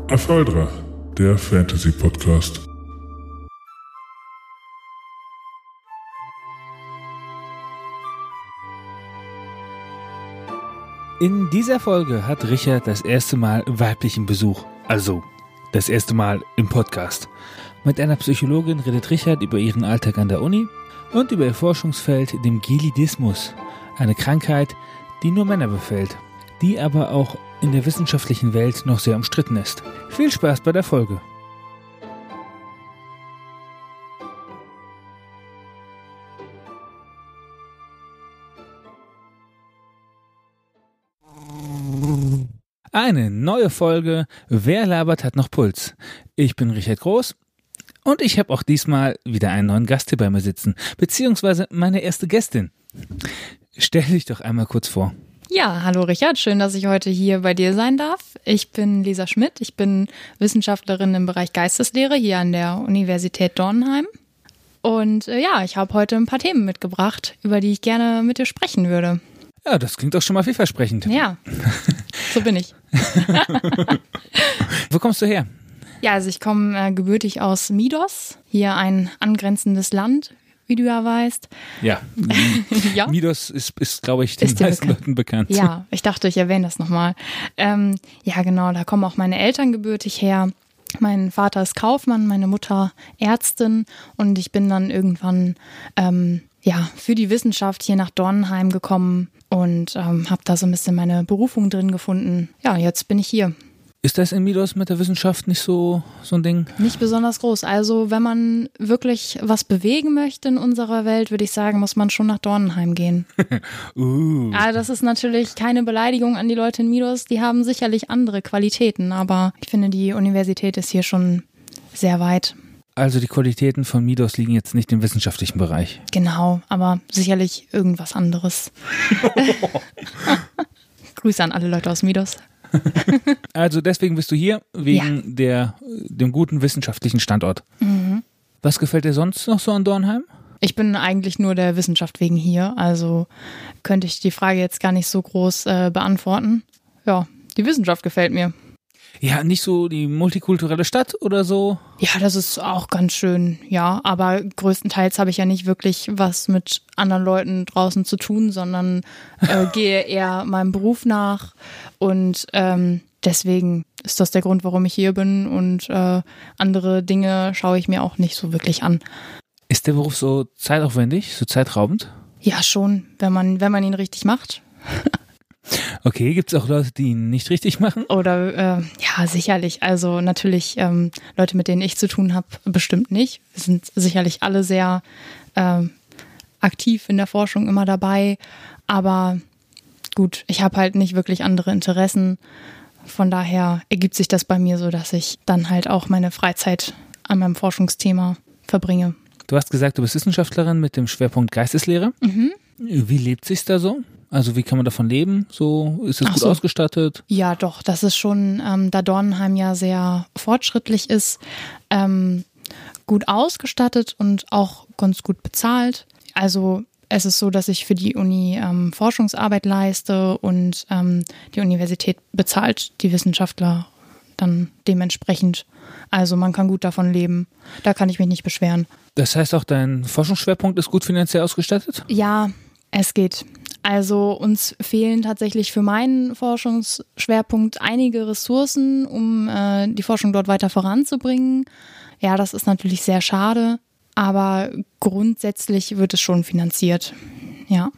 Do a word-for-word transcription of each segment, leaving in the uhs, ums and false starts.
Aphaldra, der Fantasy-Podcast. In dieser Folge hat Richard das erste Mal weiblichen Besuch, also das erste Mal im Podcast. Mit einer Psychologin redet Richard über ihren Alltag an der Uni und über ihr Forschungsfeld, dem Gelidismus, eine Krankheit, die nur Männer befällt, die aber auch in der wissenschaftlichen Welt noch sehr umstritten ist. Viel Spaß bei der Folge. Eine neue Folge Wer labert hat noch Puls. Ich bin Richard Groß und ich habe auch diesmal wieder einen neuen Gast hier bei mir sitzen, beziehungsweise meine erste Gästin. Stell dich doch einmal kurz vor. Ja, hallo Richard, schön, dass ich heute hier bei dir sein darf. Ich bin Lisa Schmidt, ich bin Wissenschaftlerin im Bereich Geisteslehre hier an der Universität Dornheim. Und äh, ja, ich habe heute ein paar Themen mitgebracht, über die ich gerne mit dir sprechen würde. Ja, das klingt doch schon mal vielversprechend. Ja, so bin ich. Wo kommst du her? Ja, also ich komme äh, gebürtig aus Midos, hier ein angrenzendes Land, wie du ja weißt. Ja, ja? Midos ist, ist glaube ich, den Ist dir meisten bekannt? Leuten bekannt. Ja, ich dachte, ich erwähne das nochmal. Ähm, ja, genau, da kommen auch meine Eltern gebürtig her. Mein Vater ist Kaufmann, meine Mutter Ärztin und ich bin dann irgendwann ähm, ja, für die Wissenschaft hier nach Dornheim gekommen und ähm, habe da so ein bisschen meine Berufung drin gefunden. Ja, jetzt bin ich hier. Ist das in Midos mit der Wissenschaft nicht so, so ein Ding? Nicht besonders groß. Also wenn man wirklich was bewegen möchte in unserer Welt, würde ich sagen, muss man schon nach Dornheim gehen. uh. Also das ist natürlich keine Beleidigung an die Leute in Midos. Die haben sicherlich andere Qualitäten, aber ich finde, die Universität ist hier schon sehr weit. Also die Qualitäten von Midos liegen jetzt nicht im wissenschaftlichen Bereich. Genau, aber sicherlich irgendwas anderes. Grüße an alle Leute aus Midos. Also deswegen bist du hier, wegen Ja. der, dem guten wissenschaftlichen Standort. Mhm. Was gefällt dir sonst noch so an Dornheim? Ich bin eigentlich nur der Wissenschaft wegen hier, also könnte ich die Frage jetzt gar nicht so groß äh, beantworten. Ja, die Wissenschaft gefällt mir. Ja, nicht so die multikulturelle Stadt oder so? Ja, das ist auch ganz schön, ja, aber größtenteils habe ich ja nicht wirklich was mit anderen Leuten draußen zu tun, sondern äh, gehe eher meinem Beruf nach und ähm, deswegen ist das der Grund, warum ich hier bin und äh, andere Dinge schaue ich mir auch nicht so wirklich an. Ist der Beruf so zeitaufwendig, so zeitraubend? Ja, schon, wenn man, wenn man ihn richtig macht. Okay, gibt es auch Leute, die ihn nicht richtig machen? Oder äh, ja, sicherlich. Also natürlich ähm, Leute, mit denen ich zu tun habe, bestimmt nicht. Wir sind sicherlich alle sehr äh, aktiv in der Forschung immer dabei. Aber gut, ich habe halt nicht wirklich andere Interessen. Von daher ergibt sich das bei mir so, dass ich dann halt auch meine Freizeit an meinem Forschungsthema verbringe. Du hast gesagt, du bist Wissenschaftlerin mit dem Schwerpunkt Geisteslehre. Mhm. Wie lebt sich's da so? Also wie kann man davon leben? So, ist es Ach gut so. ausgestattet? Ja, doch, das ist schon, ähm, da Dornheim ja sehr fortschrittlich ist, ähm, gut ausgestattet und auch ganz gut bezahlt. Also es ist so, dass ich für die Uni ähm, Forschungsarbeit leiste und ähm, die Universität bezahlt die Wissenschaftler dann dementsprechend. Also man kann gut davon leben. Da kann ich mich nicht beschweren. Das heißt auch, dein Forschungsschwerpunkt ist gut finanziell ausgestattet? Ja, es geht. Also uns fehlen tatsächlich für meinen Forschungsschwerpunkt einige Ressourcen, um äh, die Forschung dort weiter voranzubringen. Ja, das ist natürlich sehr schade, aber grundsätzlich wird es schon finanziert. Ja.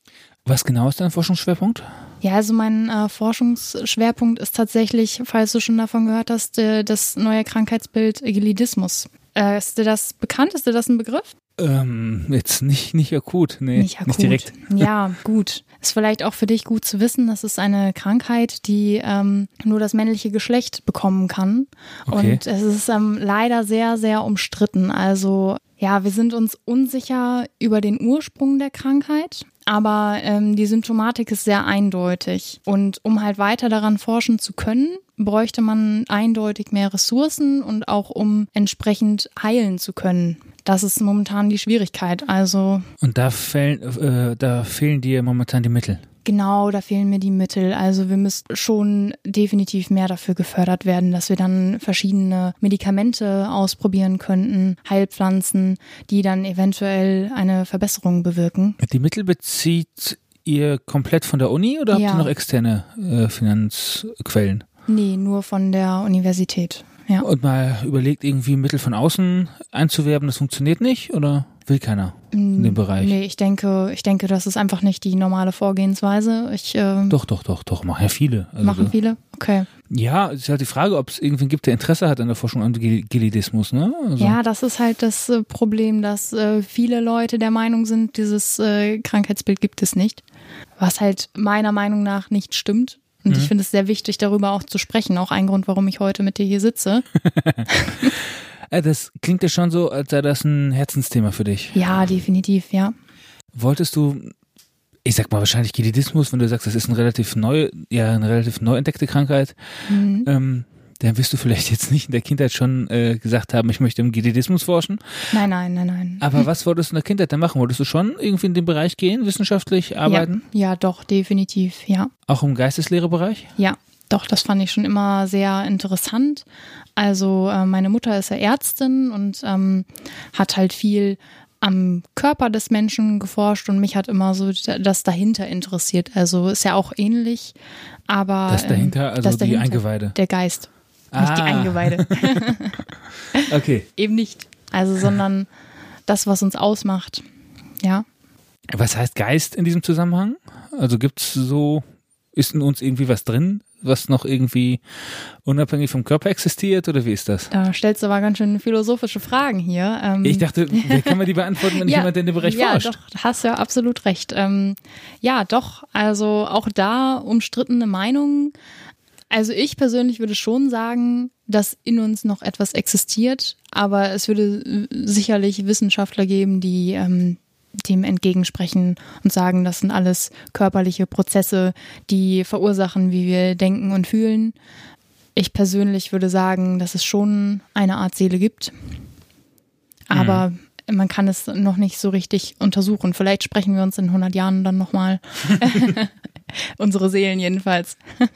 Was genau ist dein Forschungsschwerpunkt? Ja, also mein äh, Forschungsschwerpunkt ist tatsächlich, falls du schon davon gehört hast, äh, das neue Krankheitsbild Gelidismus. Äh, ist dir das bekannt? Ist dir das ein Begriff? Ähm, jetzt nicht, nicht akut, nee, Nicht akut. nicht direkt. Ja, gut. Ist vielleicht auch für dich gut zu wissen, das ist eine Krankheit, die ähm, nur das männliche Geschlecht bekommen kann. Okay. Und es ist ähm, leider sehr, sehr umstritten. Also ja, wir sind uns unsicher über den Ursprung der Krankheit, aber ähm, die Symptomatik ist sehr eindeutig. Und um halt weiter daran forschen zu können, bräuchte man eindeutig mehr Ressourcen und auch um entsprechend heilen zu können. Das ist momentan die Schwierigkeit. Also Und da, fehlen, äh, da fehlen dir momentan die Mittel. Genau, da fehlen mir die Mittel. Also wir müssen schon definitiv mehr dafür gefördert werden, dass wir dann verschiedene Medikamente ausprobieren könnten, Heilpflanzen, die dann eventuell eine Verbesserung bewirken. Die Mittel bezieht ihr komplett von der Uni oder habt Ja. ihr noch externe äh, Finanzquellen? Nee, nur von der Universität. Ja. Und mal überlegt, irgendwie Mittel von außen einzuwerben, das funktioniert nicht oder will keiner in dem Bereich? Nee, ich denke, ich denke, das ist einfach nicht die normale Vorgehensweise. Ich, äh, Doch, doch, doch, doch, machen ja viele. Also machen da- viele? Okay. Ja, es ist halt die Frage, ob es irgendwen gibt, der Interesse hat an der Forschung am Gel- Gelidismus, ne? Also, Ja, das ist halt das äh, Problem, dass äh, viele Leute der Meinung sind, dieses äh, Krankheitsbild gibt es nicht. Was halt meiner Meinung nach nicht stimmt. Und ich finde es sehr wichtig, darüber auch zu sprechen. Auch ein Grund, warum ich heute mit dir hier sitze. Äh, das klingt ja schon so, als sei das ein Herzensthema für dich. Ja, definitiv, ja. Wolltest du, ich sag mal wahrscheinlich Gelidismus, wenn du sagst, das ist eine relativ neu, ja, eine relativ neu entdeckte Krankheit, Mhm. ähm, dann wirst du vielleicht jetzt nicht in der Kindheit schon äh, gesagt haben, ich möchte im Gelidismus forschen. Nein, nein, nein, nein. Aber was wolltest du in der Kindheit dann machen? Wolltest du schon irgendwie in den Bereich gehen, wissenschaftlich arbeiten? Ja, ja, doch, definitiv, ja. Auch im Geisteslehrebereich? Ja, doch, das fand ich schon immer sehr interessant. Also äh, meine Mutter ist ja Ärztin und ähm, hat halt viel am Körper des Menschen geforscht und mich hat immer so das dahinter interessiert. Also ist ja auch ähnlich, aber Das dahinter, ähm, also das die dahinter, Eingeweide. Der Geist, nicht die Ah. Eingeweide. Okay. Eben nicht. Also, sondern das, was uns ausmacht. Ja. Was heißt Geist in diesem Zusammenhang? Also gibt's so, ist in uns irgendwie was drin, was noch irgendwie unabhängig vom Körper existiert oder wie ist das? Da stellst du aber ganz schön philosophische Fragen hier. Ähm, Ich dachte, wer kann man die beantworten, wenn nicht jemand, der in dem Bereich ja, forscht? doch, hast ja absolut recht. Ähm, ja, doch, also auch da umstrittene Meinungen. Also ich persönlich würde schon sagen, dass in uns noch etwas existiert, aber es würde äh, sicherlich Wissenschaftler geben, die ähm, dem entgegensprechen und sagen, das sind alles körperliche Prozesse, die verursachen, wie wir denken und fühlen. Ich persönlich würde sagen, dass es schon eine Art Seele gibt, aber mhm. man kann es noch nicht so richtig untersuchen. Vielleicht sprechen wir uns in hundert Jahren dann nochmal. Unsere Seelen jedenfalls.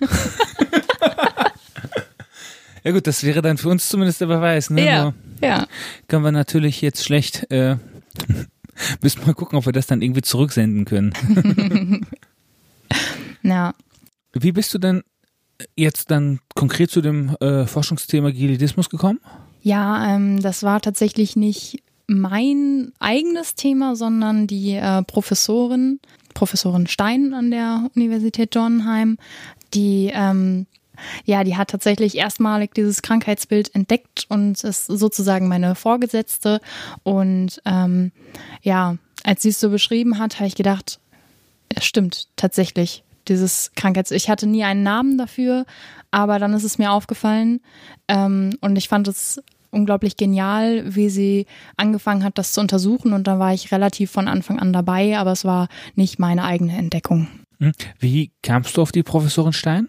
Ja gut, das wäre dann für uns zumindest der Beweis. Ne? Ja, Nur ja. können wir natürlich jetzt schlecht, äh, müssen wir mal gucken, ob wir das dann irgendwie zurücksenden können. Ja. Wie bist du denn jetzt dann konkret zu dem äh, Forschungsthema Gelidismus gekommen? Ja, ähm, das war tatsächlich nicht mein eigenes Thema, sondern die äh, Professorin, Professorin Stein an der Universität Dornheim, die ähm, ja, die hat tatsächlich erstmalig dieses Krankheitsbild entdeckt und ist sozusagen meine Vorgesetzte. Und ähm, ja, als sie es so beschrieben hat, habe ich gedacht, es stimmt tatsächlich, dieses Krankheitsbild. Ich hatte nie einen Namen dafür, aber dann ist es mir aufgefallen ähm, und ich fand es unglaublich genial, wie sie angefangen hat, das zu untersuchen. Und da war ich relativ von Anfang an dabei, aber es war nicht meine eigene Entdeckung. Wie kamst du auf die Professorin Stein?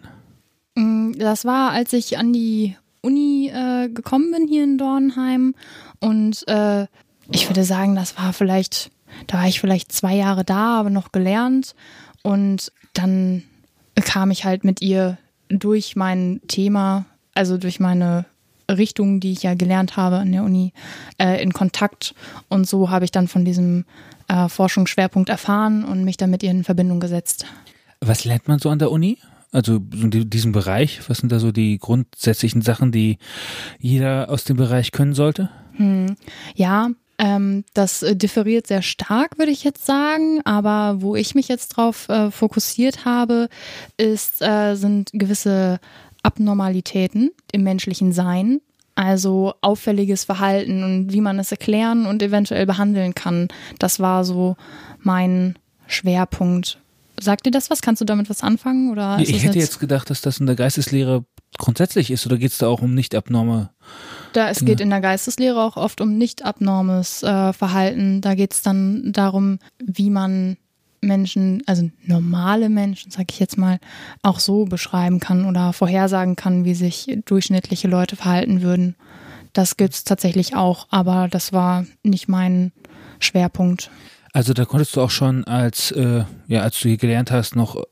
Das war, als ich an die Uni äh, gekommen bin hier in Dornheim und äh, ich würde sagen, das war vielleicht, da war ich vielleicht zwei Jahre da, aber noch gelernt und dann kam ich halt mit ihr durch mein Thema, also durch meine Richtung, die ich ja gelernt habe an der Uni, äh, in Kontakt und so habe ich dann von diesem äh, Forschungsschwerpunkt erfahren und mich dann mit ihr in Verbindung gesetzt. Was lernt man so an der Uni? Also in diesem Bereich, was sind da so die grundsätzlichen Sachen, die jeder aus dem Bereich können sollte? Hm. Ja, ähm, das äh, differiert sehr stark, würde ich jetzt sagen. Aber wo ich mich jetzt drauf äh, fokussiert habe, ist, äh, sind gewisse Abnormalitäten im menschlichen Sein. Also auffälliges Verhalten und wie man es erklären und eventuell behandeln kann. Das war so mein Schwerpunkt. Sagt dir das was? Kannst du damit was anfangen? Oder ist ich das hätte jetzt, jetzt gedacht, dass das in der Geisteslehre grundsätzlich ist, oder geht es da auch um nicht abnorme? da, es geht in der Geisteslehre auch oft um nicht abnormes äh, Verhalten. Da geht es dann darum, wie man Menschen, also normale Menschen, sag ich jetzt mal, auch so beschreiben kann oder vorhersagen kann, wie sich durchschnittliche Leute verhalten würden. Das gibt es tatsächlich auch, aber das war nicht mein Schwerpunkt. Also da konntest du auch schon als, äh, ja, als du hier gelernt hast, noch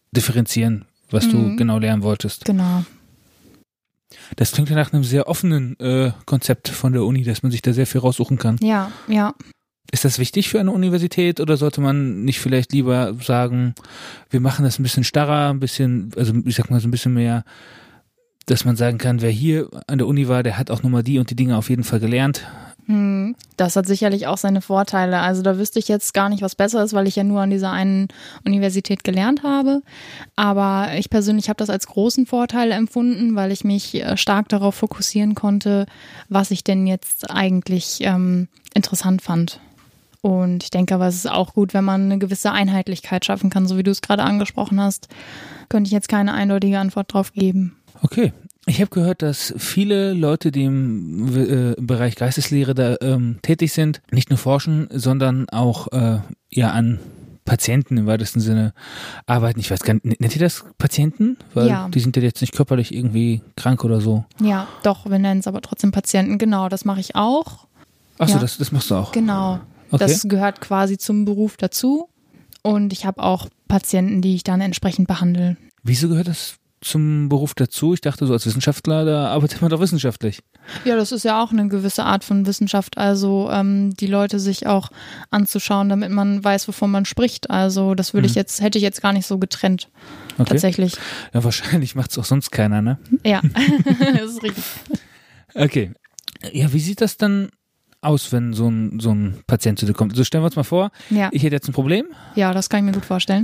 differenzieren, was mhm. du genau lernen wolltest. Genau. Das klingt ja nach einem sehr offenen äh, Konzept von der Uni, dass man sich da sehr viel raussuchen kann. Ja, ja. Ist das wichtig für eine Universität oder sollte man nicht vielleicht lieber sagen, wir machen das ein bisschen starrer, ein bisschen, also ich sag mal so ein bisschen mehr, dass man sagen kann, wer hier an der Uni war, der hat auch nochmal die und die Dinge auf jeden Fall gelernt. Hm, das hat sicherlich auch seine Vorteile. Also da wüsste ich jetzt gar nicht, was besser ist, weil ich ja nur an dieser einen Universität gelernt habe. Aber ich persönlich habe das als großen Vorteil empfunden, weil ich mich stark darauf fokussieren konnte, was ich denn jetzt eigentlich ähm, interessant fand. Und ich denke aber, es ist auch gut, wenn man eine gewisse Einheitlichkeit schaffen kann, so wie du es gerade angesprochen hast. Könnte ich jetzt keine eindeutige Antwort drauf geben. Okay. Ich habe gehört, dass viele Leute, die im äh, Bereich Geisteslehre da ähm, tätig sind, nicht nur forschen, sondern auch äh, ja an Patienten im weitesten Sinne arbeiten. Ich weiß gar nicht, nennt ihr das Patienten? Weil ja. Die sind ja jetzt nicht körperlich irgendwie krank oder so. Ja, doch, wir nennen es aber trotzdem Patienten. Genau, das mache ich auch. Achso, ja. das, das machst du auch? Genau. Okay. Das gehört quasi zum Beruf dazu. Und ich habe auch Patienten, die ich dann entsprechend behandle. Wieso gehört das zum Beruf dazu? Ich dachte so als Wissenschaftler, da arbeitet man doch wissenschaftlich. Ja, das ist ja auch eine gewisse Art von Wissenschaft, also ähm, die Leute sich auch anzuschauen, damit man weiß, wovon man spricht. Also das würde mhm. ich jetzt, hätte ich jetzt gar nicht so getrennt. Okay. Tatsächlich. Ja, wahrscheinlich macht es auch sonst keiner, ne? Ja, das ist richtig. Okay. Ja, wie sieht das dann aus, wenn so ein, so ein Patient zu dir kommt? Also stellen wir uns mal vor, ja. ich hätte jetzt ein Problem. Ja, das kann ich mir gut vorstellen.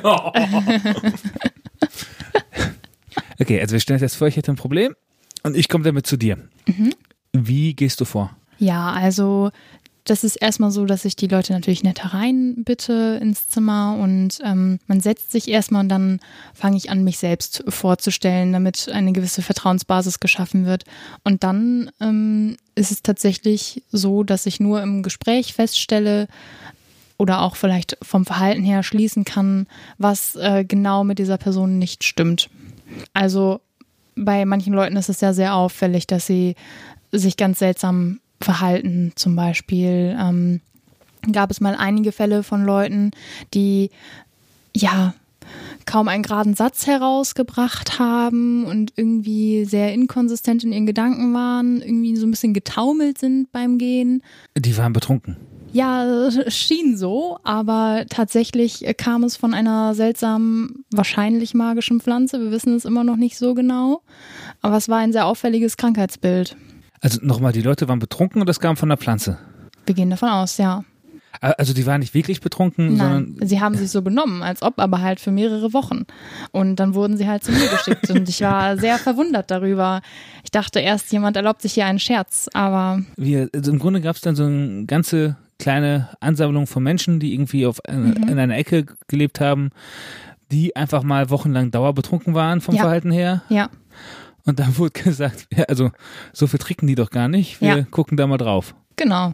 Okay, also wir stellen uns jetzt vor, ich hätte ein Problem und ich komme damit zu dir. Mhm. Wie gehst du vor? Ja, also das ist erstmal so, dass ich die Leute natürlich nett hereinbitte ins Zimmer und ähm, man setzt sich erstmal und dann fange ich an, mich selbst vorzustellen, damit eine gewisse Vertrauensbasis geschaffen wird. Und dann ähm, ist es tatsächlich so, dass ich nur im Gespräch feststelle oder auch vielleicht vom Verhalten her schließen kann, was äh, genau mit dieser Person nicht stimmt. Also bei manchen Leuten ist es ja sehr auffällig, dass sie sich ganz seltsam verhalten. Zum Beispiel ähm, gab es mal einige Fälle von Leuten, die ja kaum einen geraden Satz herausgebracht haben und irgendwie sehr inkonsistent in ihren Gedanken waren, irgendwie so ein bisschen getaumelt sind beim Gehen. Die waren betrunken. Ja, schien so, aber tatsächlich kam es von einer seltsamen, wahrscheinlich magischen Pflanze. Wir wissen es immer noch nicht so genau, aber es war ein sehr auffälliges Krankheitsbild. Also nochmal, die Leute waren betrunken und das kam von der Pflanze? Wir gehen davon aus, ja. Also die waren nicht wirklich betrunken, Nein, sondern... sie haben sich so benommen, als ob, aber halt für mehrere Wochen. Und dann wurden sie halt zu mir geschickt und ich war sehr verwundert darüber. Ich dachte erst, jemand erlaubt sich hier einen Scherz, aber... Wir, also im Grunde gab es dann so eine ganze kleine Ansammlung von Menschen, die irgendwie auf eine, mhm. in einer Ecke gelebt haben, die einfach mal wochenlang dauerbetrunken waren vom ja. Verhalten her. Ja. Und dann wurde gesagt, ja, also so viel trinken die doch gar nicht, wir ja. gucken da mal drauf. Genau.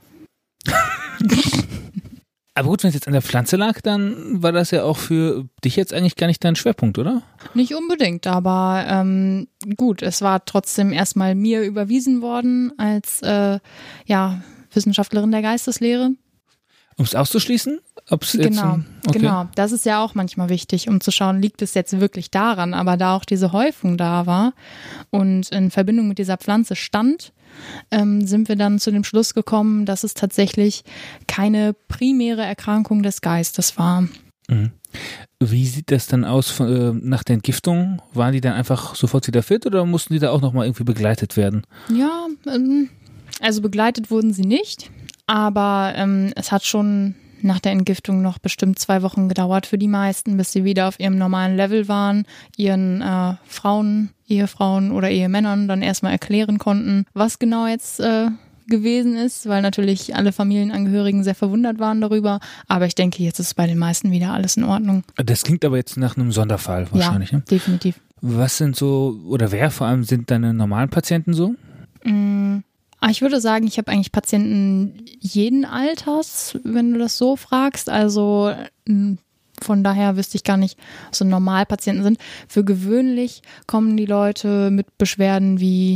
Aber gut, wenn es jetzt an der Pflanze lag, dann war das ja auch für dich jetzt eigentlich gar nicht dein Schwerpunkt, oder? Nicht unbedingt, aber ähm, gut, es war trotzdem erstmal mir überwiesen worden als äh, ja, Wissenschaftlerin der Geisteslehre. Um es auszuschließen? Ob's genau, jetzt ein, okay. genau. Das ist ja auch manchmal wichtig, um zu schauen, liegt es jetzt wirklich daran. Aber da auch diese Häufung da war und in Verbindung mit dieser Pflanze stand, ähm, sind wir dann zu dem Schluss gekommen, dass es tatsächlich keine primäre Erkrankung des Geistes war. Mhm. Wie sieht das dann aus von, äh, nach der Entgiftung? Waren die dann einfach sofort wieder fit oder mussten die da auch nochmal irgendwie begleitet werden? Ja, ähm, also begleitet wurden sie nicht, aber ähm, es hat schon nach der Entgiftung noch bestimmt zwei Wochen gedauert für die meisten, bis sie wieder auf ihrem normalen Level waren, ihren äh, Frauen, Ehefrauen oder Ehemännern dann erstmal erklären konnten, was genau jetzt äh, gewesen ist, weil natürlich alle Familienangehörigen sehr verwundert waren darüber. Aber ich denke, jetzt ist bei den meisten wieder alles in Ordnung. Das klingt aber jetzt nach einem Sonderfall wahrscheinlich. Ja, ne? Definitiv. Was sind so, oder wer vor allem sind deine normalen Patienten so? Mm. Ich würde sagen, ich habe eigentlich Patienten jeden Alters, wenn du das so fragst. Also von daher wüsste ich gar nicht, was so Normalpatienten sind. Für gewöhnlich kommen die Leute mit Beschwerden wie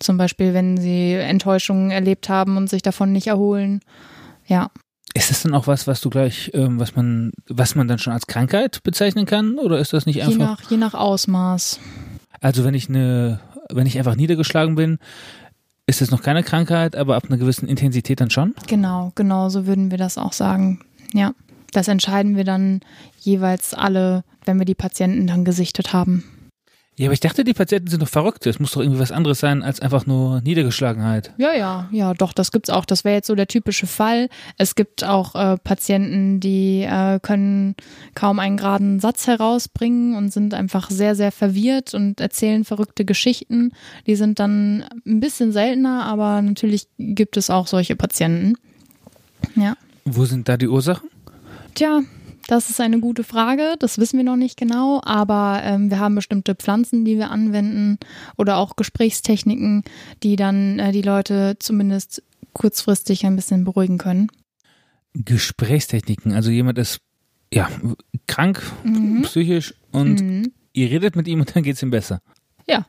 Zum Beispiel, wenn sie Enttäuschungen erlebt haben und sich davon nicht erholen. Ja. Ist das dann auch was, was du gleich, ähm, was man, was man dann schon als Krankheit bezeichnen kann? Oder ist das nicht einfach? Je nach, je nach Ausmaß. Also wenn ich eine, wenn ich einfach niedergeschlagen bin, ist das noch keine Krankheit, aber ab einer gewissen Intensität dann schon? Genau, genau, so würden wir das auch sagen. Ja, das entscheiden wir dann jeweils alle, wenn wir die Patienten dann gesichtet haben. Ja, aber ich dachte, die Patienten sind doch verrückt. Es muss doch irgendwie was anderes sein als einfach nur Niedergeschlagenheit. Ja, ja, ja, doch, das gibt's auch. Das wäre jetzt so der typische Fall. Es gibt auch äh, Patienten, die äh, können kaum einen geraden Satz herausbringen und sind einfach sehr, sehr verwirrt und erzählen verrückte Geschichten. Die sind dann ein bisschen seltener, aber natürlich gibt es auch solche Patienten. Ja. Wo sind da die Ursachen? Tja, das ist eine gute Frage, das wissen wir noch nicht genau, aber ähm, wir haben bestimmte Pflanzen, die wir anwenden oder auch Gesprächstechniken, die dann äh, die Leute zumindest kurzfristig ein bisschen beruhigen können. Gesprächstechniken, also jemand ist ja krank, mhm. psychisch und mhm. ihr redet mit ihm und dann geht es ihm besser. Ja.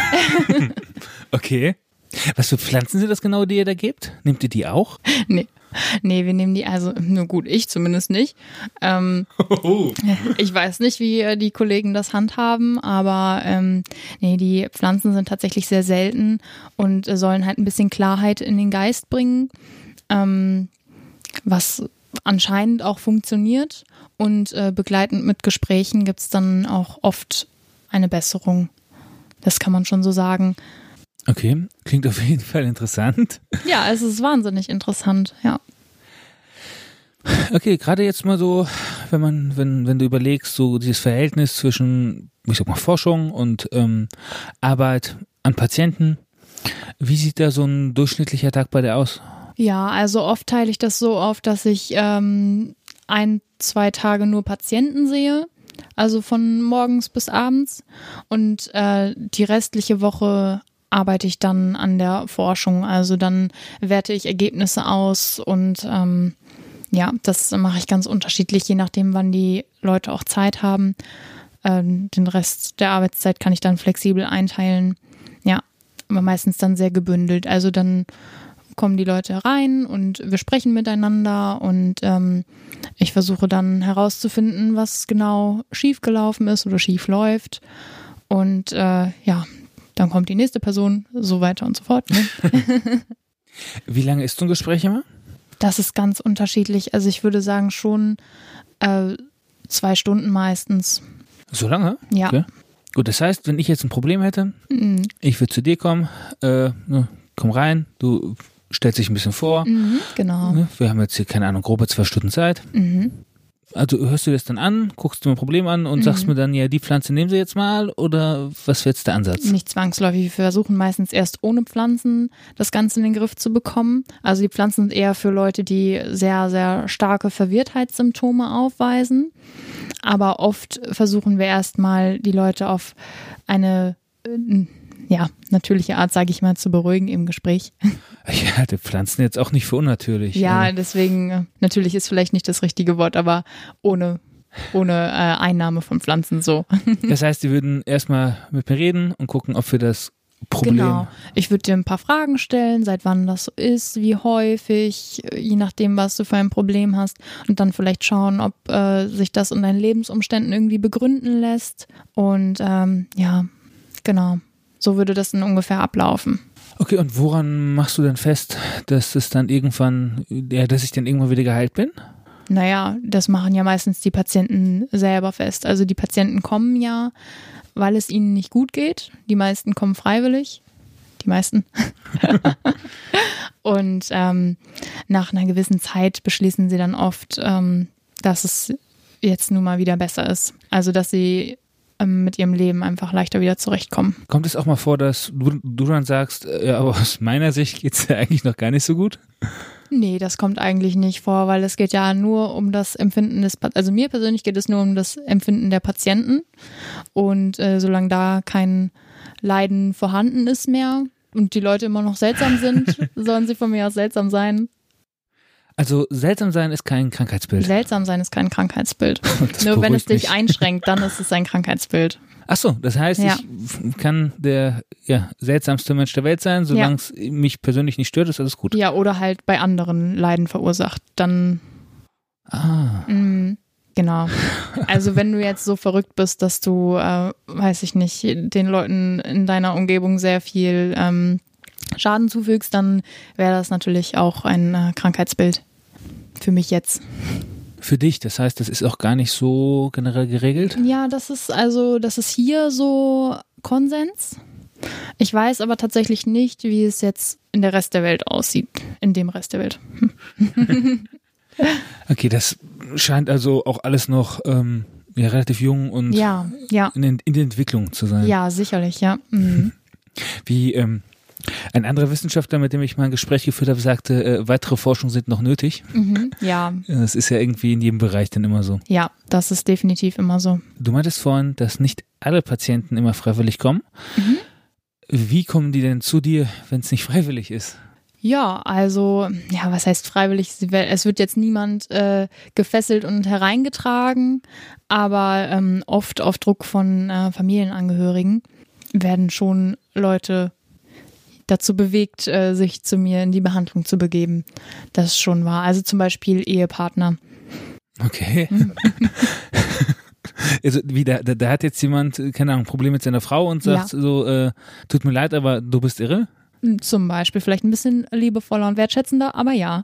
Okay. Was für Pflanzen sind das genau, die ihr da gebt? Nehmt ihr die auch? Nee. Nee, wir nehmen die, also nur gut, ich zumindest nicht. Ähm, oh. Ich weiß nicht, wie die Kollegen das handhaben, aber ähm, nee, die Pflanzen sind tatsächlich sehr selten und sollen halt ein bisschen Klarheit in den Geist bringen, ähm, was anscheinend auch funktioniert. Und äh, begleitend mit Gesprächen gibt es dann auch oft eine Besserung. Das kann man schon so sagen. Okay, klingt auf jeden Fall interessant. Ja, es ist wahnsinnig interessant, ja. Okay, gerade jetzt mal so, wenn man, wenn, wenn du überlegst, so dieses Verhältnis zwischen, ich sag mal, Forschung und ähm, Arbeit an Patienten, wie sieht da so ein durchschnittlicher Tag bei dir aus? Ja, also oft teile ich das so auf, dass ich ähm, ein, zwei Tage nur Patienten sehe, also von morgens bis abends und äh, die restliche Woche arbeite ich dann an der Forschung. Also dann werte ich Ergebnisse aus und ähm, ja, das mache ich ganz unterschiedlich, je nachdem, wann die Leute auch Zeit haben. Ähm, den Rest der Arbeitszeit kann ich dann flexibel einteilen. Ja, aber meistens dann sehr gebündelt. Also dann kommen die Leute rein und wir sprechen miteinander und ähm, ich versuche dann herauszufinden, was genau schiefgelaufen ist oder schief läuft. Und äh, ja, dann kommt die nächste Person, so weiter und so fort. Ne? Wie lange ist so ein Gespräch immer? Das ist ganz unterschiedlich. Also ich würde sagen schon äh, zwei Stunden meistens. So lange? Ja. Okay. Gut, das heißt, wenn ich jetzt ein Problem hätte, mhm. ich würde zu dir kommen, äh, komm rein, du stellst dich ein bisschen vor. Mhm, genau. Wir haben jetzt hier, keine Ahnung, grobe zwei Stunden Zeit. Mhm. Also hörst du das dann an, guckst du mir ein Problem an und mhm. sagst mir dann, ja, die Pflanze nehmen Sie jetzt mal oder was wäre jetzt der Ansatz? Nicht zwangsläufig. Wir versuchen meistens erst ohne Pflanzen das Ganze in den Griff zu bekommen. Also die Pflanzen sind eher für Leute, die sehr, sehr starke Verwirrtheitssymptome aufweisen. Aber oft versuchen wir erstmal die Leute auf eine ja, natürliche Art, sage ich mal, zu beruhigen im Gespräch. Ja, die Pflanzen jetzt auch nicht für unnatürlich. Ja, ja. Deswegen, natürlich ist vielleicht nicht das richtige Wort, aber ohne, ohne äh, Einnahme von Pflanzen so. Das heißt, die würden erstmal mit mir reden und gucken, ob wir das Problem... Genau. Ich würde dir ein paar Fragen stellen, seit wann das so ist, wie häufig, je nachdem, was du für ein Problem hast und dann vielleicht schauen, ob äh, sich das in deinen Lebensumständen irgendwie begründen lässt und ähm, ja, genau. So würde das dann ungefähr ablaufen. Okay, und woran machst du denn fest, dass es dann irgendwann, ja, dass ich dann irgendwann wieder geheilt bin? Naja, das machen ja meistens die Patienten selber fest. Also die Patienten kommen ja, weil es ihnen nicht gut geht. Die meisten kommen freiwillig. Die meisten. Und ähm, nach einer gewissen Zeit beschließen sie dann oft, ähm, dass es jetzt nun mal wieder besser ist. Also dass sie mit ihrem Leben einfach leichter wieder zurechtkommen. Kommt es auch mal vor, dass du, du dann sagst, ja, aber aus meiner Sicht geht es ja eigentlich noch gar nicht so gut? Nee, das kommt eigentlich nicht vor, weil es geht ja nur um das Empfinden des, also mir persönlich geht es nur um das Empfinden der Patienten und äh, solange da kein Leiden vorhanden ist mehr und die Leute immer noch seltsam sind, sollen sie von mir aus seltsam sein. Also seltsam sein ist kein Krankheitsbild. Seltsam sein ist kein Krankheitsbild. Nur wenn es dich mich. einschränkt, dann ist es ein Krankheitsbild. Ach so, das heißt, Ja. ich kann der ja, seltsamste Mensch der Welt sein, solange es mich persönlich nicht stört, ist alles gut. Ja, oder halt bei anderen Leiden verursacht. Dann, Ah, mh, genau. Also wenn du jetzt so verrückt bist, dass du, äh, weiß ich nicht, den Leuten in deiner Umgebung sehr viel ähm, Schaden zufügst, dann wäre das natürlich auch ein äh, Krankheitsbild. Für mich jetzt. für dich, das heißt, das ist auch gar nicht so generell geregelt? Ja, das ist also, das ist hier so Konsens. Ich weiß aber tatsächlich nicht, wie es jetzt in der Rest der Welt aussieht. In dem Rest der Welt. Okay, das scheint also auch alles noch ähm, ja, relativ jung und Ja, ja. in, in der Entwicklung zu sein. Ja, sicherlich, ja. Mhm. Wie ähm, ein anderer Wissenschaftler, mit dem ich mal ein Gespräch geführt habe, sagte, äh, weitere Forschung sind noch nötig. Mhm. Ja, Das ist ja irgendwie in jedem Bereich dann immer so. ja, das ist definitiv immer so. Du meintest vorhin, dass nicht alle Patienten immer freiwillig kommen. Mhm. Wie kommen die denn zu dir, wenn es nicht freiwillig ist? Ja, also, ja, was heißt freiwillig? Es wird jetzt niemand äh, gefesselt und hereingetragen, aber ähm, oft auf Druck von äh, Familienangehörigen werden schon Leute dazu bewegt, äh, sich zu mir in die Behandlung zu begeben. Das ist schon wahr. Also zum Beispiel Ehepartner. Okay. Also wie da, da, da hat jetzt jemand, keine Ahnung, ein Problem mit seiner Frau und sagt Ja. so, äh, tut mir leid, aber du bist irre? Zum Beispiel vielleicht ein bisschen liebevoller und wertschätzender, aber ja.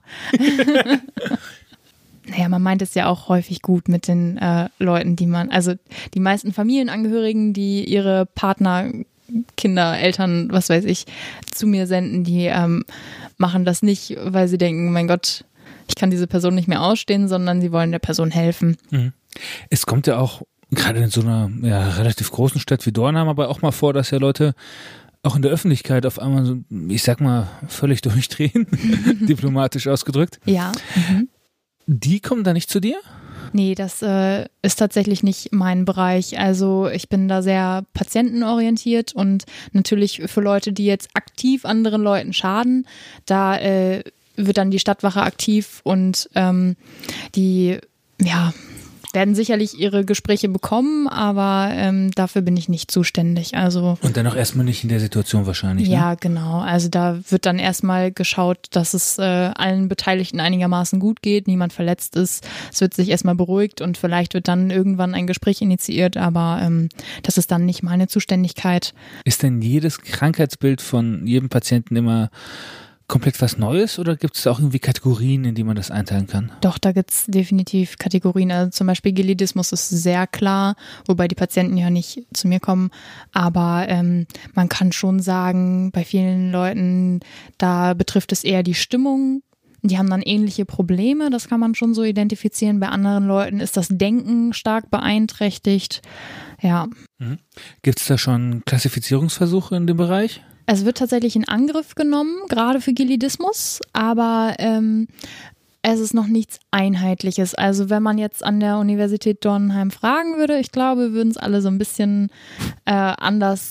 Naja, man meint es ja auch häufig gut mit den äh, Leuten, die man, also die meisten Familienangehörigen, die ihre Partner, Kinder, Eltern, was weiß ich, zu mir senden, die ähm, machen das nicht, weil sie denken, mein Gott, ich kann diese Person nicht mehr ausstehen, sondern sie wollen der Person helfen. Mhm. Es kommt ja auch gerade in so einer ja, relativ großen Stadt wie Dornheim aber auch mal vor, dass ja Leute auch in der Öffentlichkeit auf einmal so, ich sag mal, völlig durchdrehen, diplomatisch ausgedrückt. Ja. Mhm. Die kommen da nicht zu dir? Nee, das äh, ist tatsächlich nicht mein Bereich. Also ich bin da sehr patientenorientiert und natürlich für Leute, die jetzt aktiv anderen Leuten schaden, da äh, wird dann die Stadtwache aktiv und ähm, die, ja, werden sicherlich ihre Gespräche bekommen, aber ähm, dafür bin ich nicht zuständig. Also Und dann auch erstmal nicht in der Situation wahrscheinlich. ja, Ne? genau. Also da wird dann erstmal geschaut, dass es äh, allen Beteiligten einigermaßen gut geht, niemand verletzt ist. Es wird sich erstmal beruhigt und vielleicht wird dann irgendwann ein Gespräch initiiert, aber ähm, das ist dann nicht meine Zuständigkeit. Ist denn jedes Krankheitsbild von jedem Patienten immer komplett was Neues oder gibt es auch irgendwie Kategorien, in die man das einteilen kann? Doch, da gibt's definitiv Kategorien. Also zum Beispiel Gelidismus ist sehr klar, wobei die Patienten ja nicht zu mir kommen. Aber ähm, man kann schon sagen, bei vielen Leuten, da betrifft es eher die Stimmung. Die haben dann ähnliche Probleme, das kann man schon so identifizieren. Bei anderen Leuten ist das Denken stark beeinträchtigt. Ja. Mhm. Gibt es da schon Klassifizierungsversuche in dem Bereich? Es wird tatsächlich in Angriff genommen, gerade für Gelidismus, aber ähm, es ist noch nichts Einheitliches. Also wenn man jetzt an der Universität Dornheim fragen würde, ich glaube, würden es alle so ein bisschen äh, anders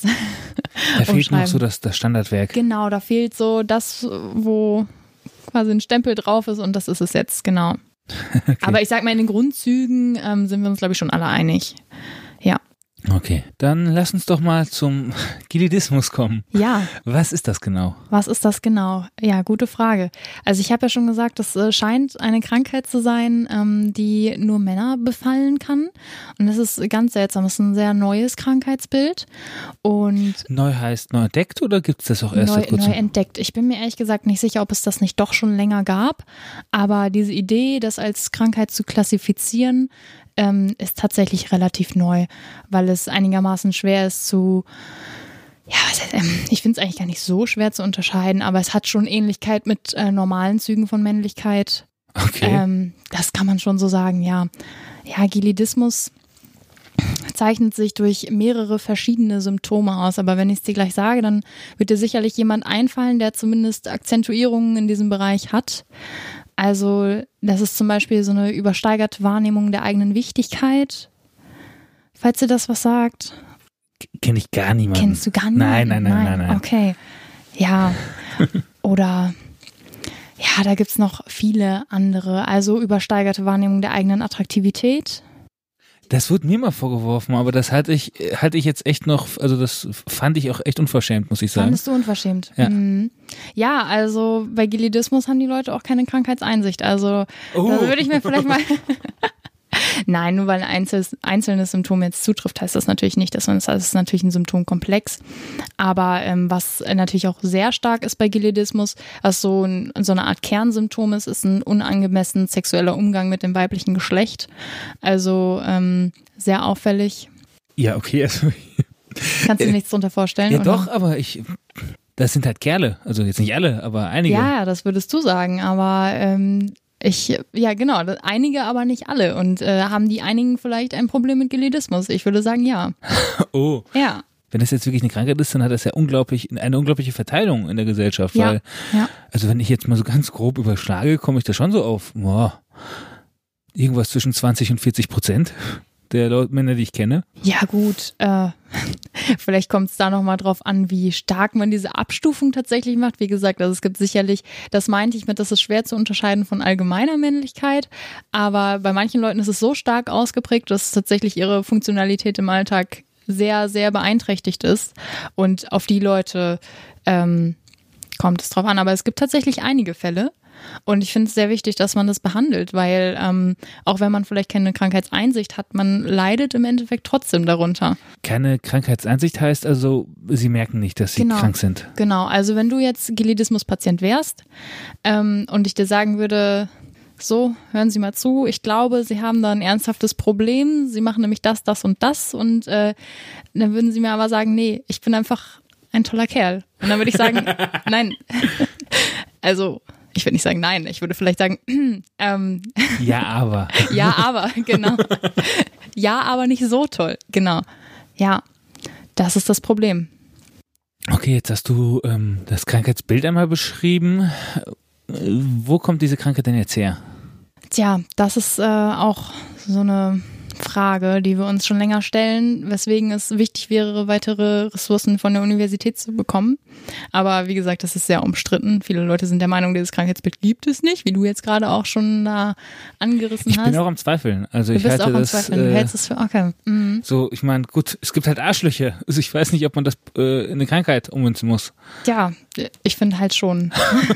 Da fehlt noch umschreiben. so das, das Standardwerk. Genau, da fehlt so das, wo quasi ein Stempel drauf ist und das ist es jetzt, genau. Okay. Aber ich sag mal, in den Grundzügen ähm, sind wir uns, glaube ich, schon alle einig. Ja. Okay, dann lass uns doch mal zum Gelidismus kommen. Ja. Was ist das genau? Was ist das genau? Ja, gute Frage. Also ich habe ja schon gesagt, das äh, scheint eine Krankheit zu sein, ähm, die nur Männer befallen kann. Und das ist ganz seltsam. Das ist ein sehr neues Krankheitsbild. Und Neu heißt neu entdeckt oder gibt es das auch erst neu, seit kurzem? neu entdeckt. Ich bin mir ehrlich gesagt nicht sicher, ob es das nicht doch schon länger gab. Aber diese Idee, das als Krankheit zu klassifizieren, ähm, ist tatsächlich relativ neu, weil es einigermaßen schwer ist zu Ja, was heißt, ähm, ich finde es eigentlich gar nicht so schwer zu unterscheiden, aber es hat schon Ähnlichkeit mit äh, normalen Zügen von Männlichkeit. Okay. Ähm, das kann man schon so sagen, ja. Ja, Gelidismus zeichnet sich durch mehrere verschiedene Symptome aus, aber wenn ich es dir gleich sage, dann wird dir sicherlich jemand einfallen, der zumindest Akzentuierungen in diesem Bereich hat. Also das ist zum Beispiel so eine übersteigerte Wahrnehmung der eigenen Wichtigkeit, falls dir das was sagt. Kenne ich gar niemanden. Kennst du gar nicht? Nein, nein, nein, nein, nein. Okay. Ja. Oder ja, da gibt's noch viele andere. Also übersteigerte Wahrnehmung der eigenen Attraktivität. Das wurde mir mal vorgeworfen, aber das halte ich, halte ich jetzt echt noch, also das fand ich auch echt unverschämt, muss ich sagen. Fandest du unverschämt? Ja. Mhm. Ja, also bei Gileadismus haben die Leute auch keine Krankheitseinsicht. Also Oh. da würde ich mir vielleicht mal... Nein, nur weil ein einzel- einzelnes Symptom jetzt zutrifft, heißt das natürlich nicht, dass man das, das ist natürlich ein Symptomkomplex. Aber ähm, was natürlich auch sehr stark ist bei Gileadismus, was so, ein, so eine Art Kernsymptom ist, ist ein unangemessen sexueller Umgang mit dem weiblichen Geschlecht. Also ähm, sehr auffällig. Ja, okay, also Kannst du dir nichts drunter vorstellen? ja oder? doch, aber ich, das sind halt Kerle, also jetzt nicht alle, aber einige. Ja, ja, das würdest du sagen, aber ähm, ich, ja genau, einige, aber nicht alle. Und äh, haben die einigen vielleicht ein Problem mit Gileadismus? Ich würde sagen, ja. Oh. Ja. Wenn das jetzt wirklich eine Krankheit ist, dann hat das ja unglaublich, eine unglaubliche Verteilung in der Gesellschaft, Ja, weil, ja. also wenn ich jetzt mal so ganz grob überschlage, komme ich da schon so auf, boah, irgendwas zwischen zwanzig und vierzig Prozent der Leute, Männer, die ich kenne. Ja gut, äh, vielleicht kommt es da nochmal drauf an, wie stark man diese Abstufung tatsächlich macht. Wie gesagt, also es gibt sicherlich, das meinte ich mit, das ist schwer zu unterscheiden von allgemeiner Männlichkeit, aber bei manchen Leuten ist es so stark ausgeprägt, dass tatsächlich ihre Funktionalität im Alltag sehr, sehr beeinträchtigt ist und auf die Leute ähm, kommt es drauf an. Aber es gibt tatsächlich einige Fälle. Und ich finde es sehr wichtig, dass man das behandelt, weil ähm, auch wenn man vielleicht keine Krankheitseinsicht hat, man leidet im Endeffekt trotzdem darunter. Keine Krankheitseinsicht heißt also, sie merken nicht, dass sie Genau. krank sind. Genau, also wenn du jetzt Gileadismus-Patient wärst ähm, und ich dir sagen würde, so, hören Sie mal zu, ich glaube, Sie haben da ein ernsthaftes Problem, Sie machen nämlich das, das und das und äh, dann würden Sie mir aber sagen, nee, ich bin einfach ein toller Kerl. Und dann würde ich sagen, nein, also ich würde nicht sagen nein, ich würde vielleicht sagen, ähm, Ja, aber. ja, aber, genau. Ja, aber nicht so toll, genau. Ja, das ist das Problem. Okay, jetzt hast du ähm, das Krankheitsbild einmal beschrieben. Äh, Wo kommt diese Krankheit denn jetzt her? Tja, das ist äh, auch so eine Frage, die wir uns schon länger stellen, weswegen es wichtig wäre, weitere Ressourcen von der Universität zu bekommen. Aber wie gesagt, das ist sehr umstritten. Viele Leute sind der Meinung, dieses Krankheitsbild gibt es nicht, wie du jetzt gerade auch schon da angerissen Ich hast. bin auch am Zweifeln. Also du ich bist halte auch am das. Zweifeln. Du äh, hältst es für okay. Mhm. So, ich meine, gut, es gibt halt Arschlöcher. Also ich weiß nicht, ob man das äh, in eine Krankheit ummünzen muss. Ja, ich finde halt schon.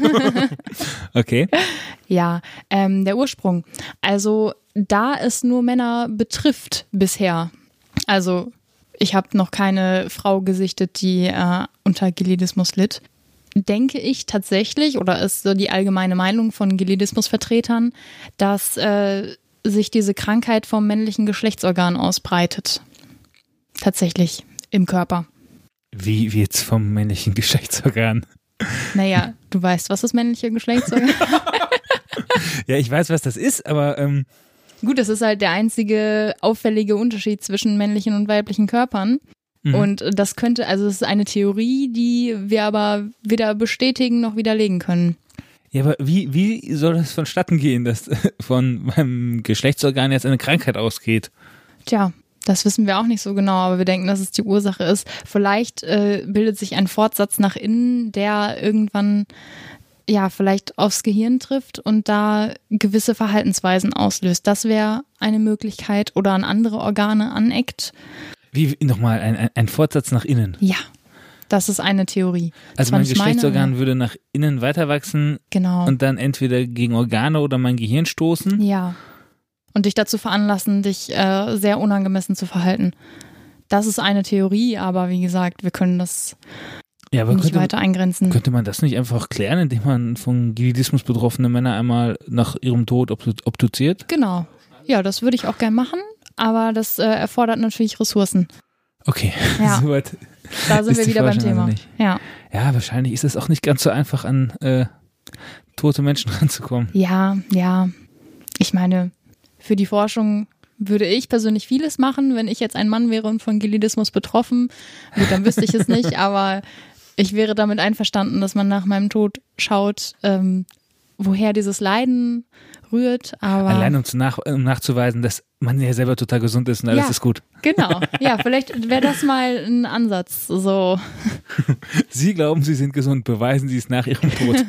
Okay. Ja, ähm, der Ursprung. Also da es nur Männer betrifft bisher, also ich habe noch keine Frau gesichtet, die äh, unter Gileadismus litt, denke ich tatsächlich, oder ist so die allgemeine Meinung von Gileadismus-Vertretern, dass äh, sich diese Krankheit vom männlichen Geschlechtsorgan ausbreitet. Tatsächlich im Körper. Wie, wie jetzt vom männlichen Geschlechtsorgan? Naja, du weißt, was das männliche Geschlechtsorgan ist. Ja, ich weiß, was das ist, aber ähm, Gut, das ist halt der einzige auffällige Unterschied zwischen männlichen und weiblichen Körpern. Mhm. Und das könnte, also es ist eine Theorie, die wir aber weder bestätigen noch widerlegen können. ja, aber wie, wie soll das vonstatten gehen, dass von meinem Geschlechtsorgan jetzt eine Krankheit ausgeht? Tja, das wissen wir auch nicht so genau, aber wir denken, dass es die Ursache ist. Vielleicht äh, bildet sich ein Fortsatz nach innen, der irgendwann ja vielleicht aufs Gehirn trifft und da gewisse Verhaltensweisen auslöst. Das wäre eine Möglichkeit oder an andere Organe aneckt. Wie, nochmal, ein, ein, ein Fortsatz nach innen. Ja, das ist eine Theorie. Das Also war mein nicht meine, Geschlechtsorgan aber- würde nach innen weiter wachsen Genau. und dann entweder gegen Organe oder mein Gehirn stoßen. Ja. Und dich dazu veranlassen, dich äh, sehr unangemessen zu verhalten. Das ist eine Theorie, aber wie gesagt, wir können das Ja, aber nicht könnte, weiter eingrenzen. könnte man das nicht einfach klären, indem man von Gileadismus betroffene Männer einmal nach ihrem Tod obdu- obduziert? Genau. Ja, das würde ich auch gern machen, aber das äh, erfordert natürlich Ressourcen. Okay, Ja. soweit. Da sind Ist wir die wieder beim Forschung also Thema. nicht. Ja. Ja, wahrscheinlich ist es auch nicht ganz so einfach, an äh, tote Menschen ranzukommen. Ja, ja. Ich meine, für die Forschung würde ich persönlich vieles machen, wenn ich jetzt ein Mann wäre und von Gileadismus betroffen. Gut, dann wüsste ich es nicht, aber ich wäre damit einverstanden, dass man nach meinem Tod schaut, ähm, woher dieses Leiden rührt. Aber Allein um, zu nach, um nachzuweisen, dass man ja selber total gesund ist und alles Ja. ist gut. genau, ja, vielleicht wäre das mal ein Ansatz. So, Sie glauben, Sie sind gesund, beweisen Sie es nach Ihrem Tod.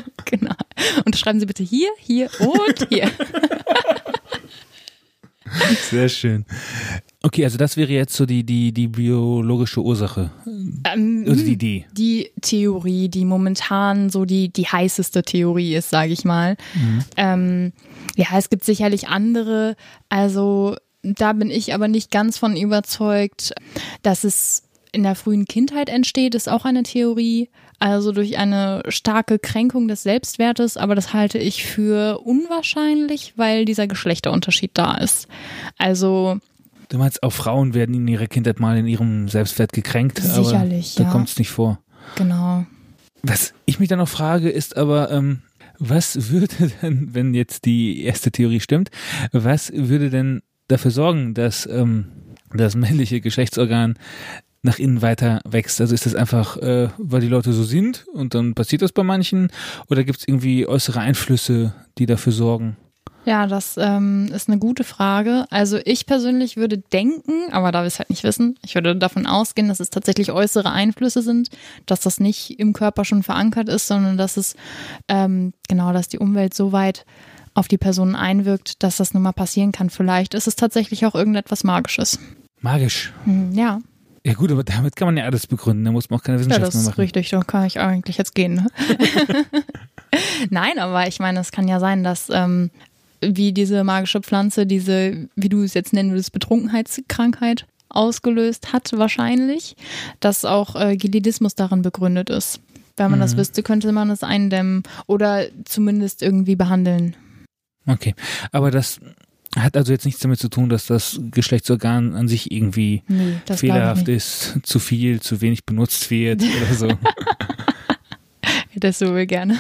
genau. Und schreiben Sie bitte hier, hier und hier. Sehr schön. Okay, also das wäre jetzt so die, die, die biologische Ursache. Ähm, also die Idee. Die Theorie, die momentan so die, die heißeste Theorie ist, sage ich mal. Mhm. Ähm, ja, es gibt sicherlich andere. Also da bin ich aber nicht ganz von überzeugt, dass es in der frühen Kindheit entsteht, ist auch eine Theorie. Also durch eine starke Kränkung des Selbstwertes, aber das halte ich für unwahrscheinlich, weil dieser Geschlechterunterschied da ist. Also du meinst, auch Frauen werden in ihrer Kindheit mal in ihrem Selbstwert gekränkt, sicherlich, aber da ja. kommt es nicht vor. Genau. Was ich mich dann noch frage, ist aber, ähm, was würde denn, wenn jetzt die erste Theorie stimmt, was würde denn dafür sorgen, dass ähm, das männliche Geschlechtsorgan nach innen weiter wächst? Also ist das einfach, äh, weil die Leute so sind und dann passiert das bei manchen, oder gibt es irgendwie äußere Einflüsse, die dafür sorgen? Ja, das ähm, ist eine gute Frage. Also ich persönlich würde denken, aber da wir es halt nicht wissen, ich würde davon ausgehen, dass es tatsächlich äußere Einflüsse sind, dass das nicht im Körper schon verankert ist, sondern dass es ähm, genau, dass die Umwelt so weit auf die Personen einwirkt, dass das nun mal passieren kann. Vielleicht ist es tatsächlich auch irgendetwas Magisches. Magisch? Hm, ja. Ja gut, aber damit kann man ja alles begründen, da muss man auch keine Wissenschaft ja, das mehr machen. Ist richtig, da kann ich eigentlich jetzt gehen. Ne? Nein, aber ich meine, es kann ja sein, dass ähm, wie diese magische Pflanze, diese, wie du es jetzt nennen würdest, Betrunkenheitskrankheit ausgelöst hat wahrscheinlich, dass auch äh, Gileadismus darin begründet ist. Wenn man mhm. das wüsste, könnte man es eindämmen oder zumindest irgendwie behandeln. Okay, aber das hat also jetzt nichts damit zu tun, dass das Geschlechtsorgan an sich irgendwie nee, fehlerhaft ist, zu viel, zu wenig benutzt wird oder so. Das so will gerne.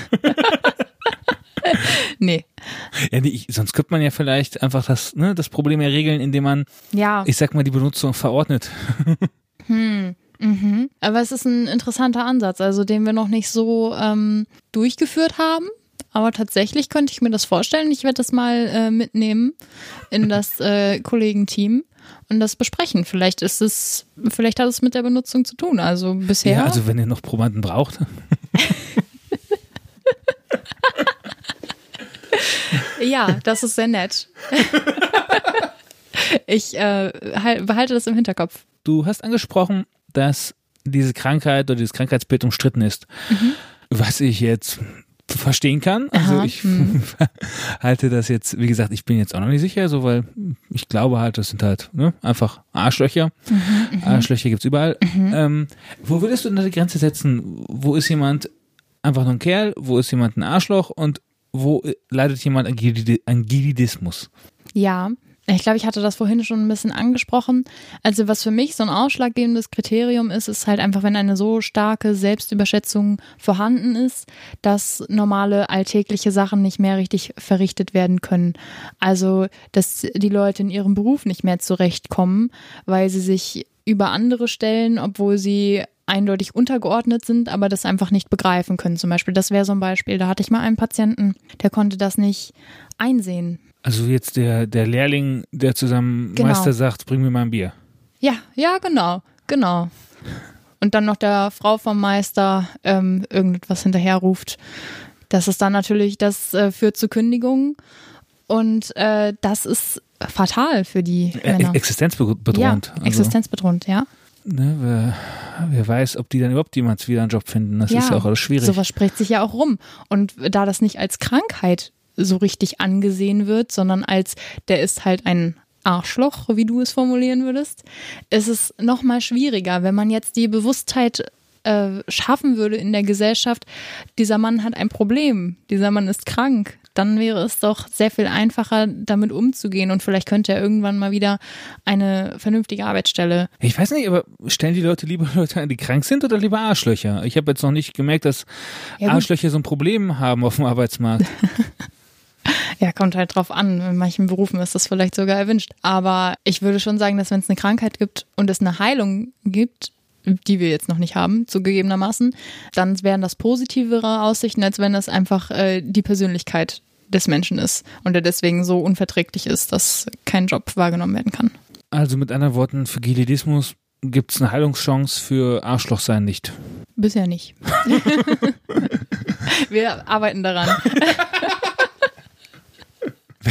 Nee. Ja, nee ich, sonst könnte man ja vielleicht einfach das, ne, das Problem ja regeln, indem man, ja. ich sag mal, die Benutzung verordnet. Hm. Mhm. Aber es ist ein interessanter Ansatz, also den wir noch nicht so ähm, durchgeführt haben. Aber tatsächlich könnte ich mir das vorstellen. Ich werde das mal äh, mitnehmen in das äh, Kollegenteam und das besprechen. Vielleicht ist es, vielleicht hat es mit der Benutzung zu tun. Also bisher. Ja, also wenn ihr noch Probanden braucht. Ja, das ist sehr nett. Ich äh, halt, behalte das im Hinterkopf. Du hast angesprochen, dass diese Krankheit oder dieses Krankheitsbild umstritten ist. Mhm. Was ich jetzt verstehen kann. Also Aha, ich hm. halte das jetzt, wie gesagt, ich bin jetzt auch noch nicht sicher, so weil ich glaube halt, das sind halt ne, einfach Arschlöcher. Mhm, Arschlöcher gibt's überall. Mhm. Ähm, wo würdest du denn die Grenze setzen? Wo ist jemand einfach nur ein Kerl? Wo ist jemand ein Arschloch? Und wo leidet jemand an Gileadismus? Ja, ich glaube, ich hatte das vorhin schon ein bisschen angesprochen. Also was für mich so ein ausschlaggebendes Kriterium ist, ist halt einfach, wenn eine so starke Selbstüberschätzung vorhanden ist, dass normale alltägliche Sachen nicht mehr richtig verrichtet werden können. Also, dass die Leute in ihrem Beruf nicht mehr zurechtkommen, weil sie sich über andere stellen, obwohl sie eindeutig untergeordnet sind, aber das einfach nicht begreifen können. Zum Beispiel, das wäre so ein Beispiel. Da hatte ich mal einen Patienten, der konnte das nicht einsehen. Also jetzt der, der Lehrling, der zu seinem genau. Meister sagt, bring mir mal ein Bier. Ja, ja, genau, genau. Und dann noch der Frau vom Meister ähm, irgendetwas hinterherruft. Das ist dann natürlich, das äh, führt zu Kündigungen und äh, das ist fatal für die äh, Männer. Existenzbedrohend. Ja, also, existenzbedrohend, ja. Ne, wer, wer weiß, ob die dann überhaupt jemals wieder einen Job finden. Das ja, ist ja auch alles schwierig. Sowas spricht sich ja auch rum. Und da das nicht als Krankheit so richtig angesehen wird, sondern als, der ist halt ein Arschloch, wie du es formulieren würdest, ist es noch mal schwieriger, wenn man jetzt die Bewusstheit äh, schaffen würde in der Gesellschaft, dieser Mann hat ein Problem, dieser Mann ist krank, dann wäre es doch sehr viel einfacher, damit umzugehen und vielleicht könnte er irgendwann mal wieder eine vernünftige Arbeitsstelle. Ich weiß nicht, aber stellen die Leute lieber Leute an, die krank sind oder lieber Arschlöcher? Ich habe jetzt noch nicht gemerkt, dass ja, Arschlöcher so ein Problem haben auf dem Arbeitsmarkt. Ja, kommt halt drauf an. In manchen Berufen ist das vielleicht sogar erwünscht. Aber ich würde schon sagen, dass wenn es eine Krankheit gibt und es eine Heilung gibt, die wir jetzt noch nicht haben, zugegebenermaßen, dann wären das positivere Aussichten, als wenn das einfach äh, die Persönlichkeit des Menschen ist und er deswegen so unverträglich ist, dass kein Job wahrgenommen werden kann. Also mit anderen Worten, für Gileadismus gibt es eine Heilungschance, für Arschlochsein nicht? Bisher nicht. Wir arbeiten daran.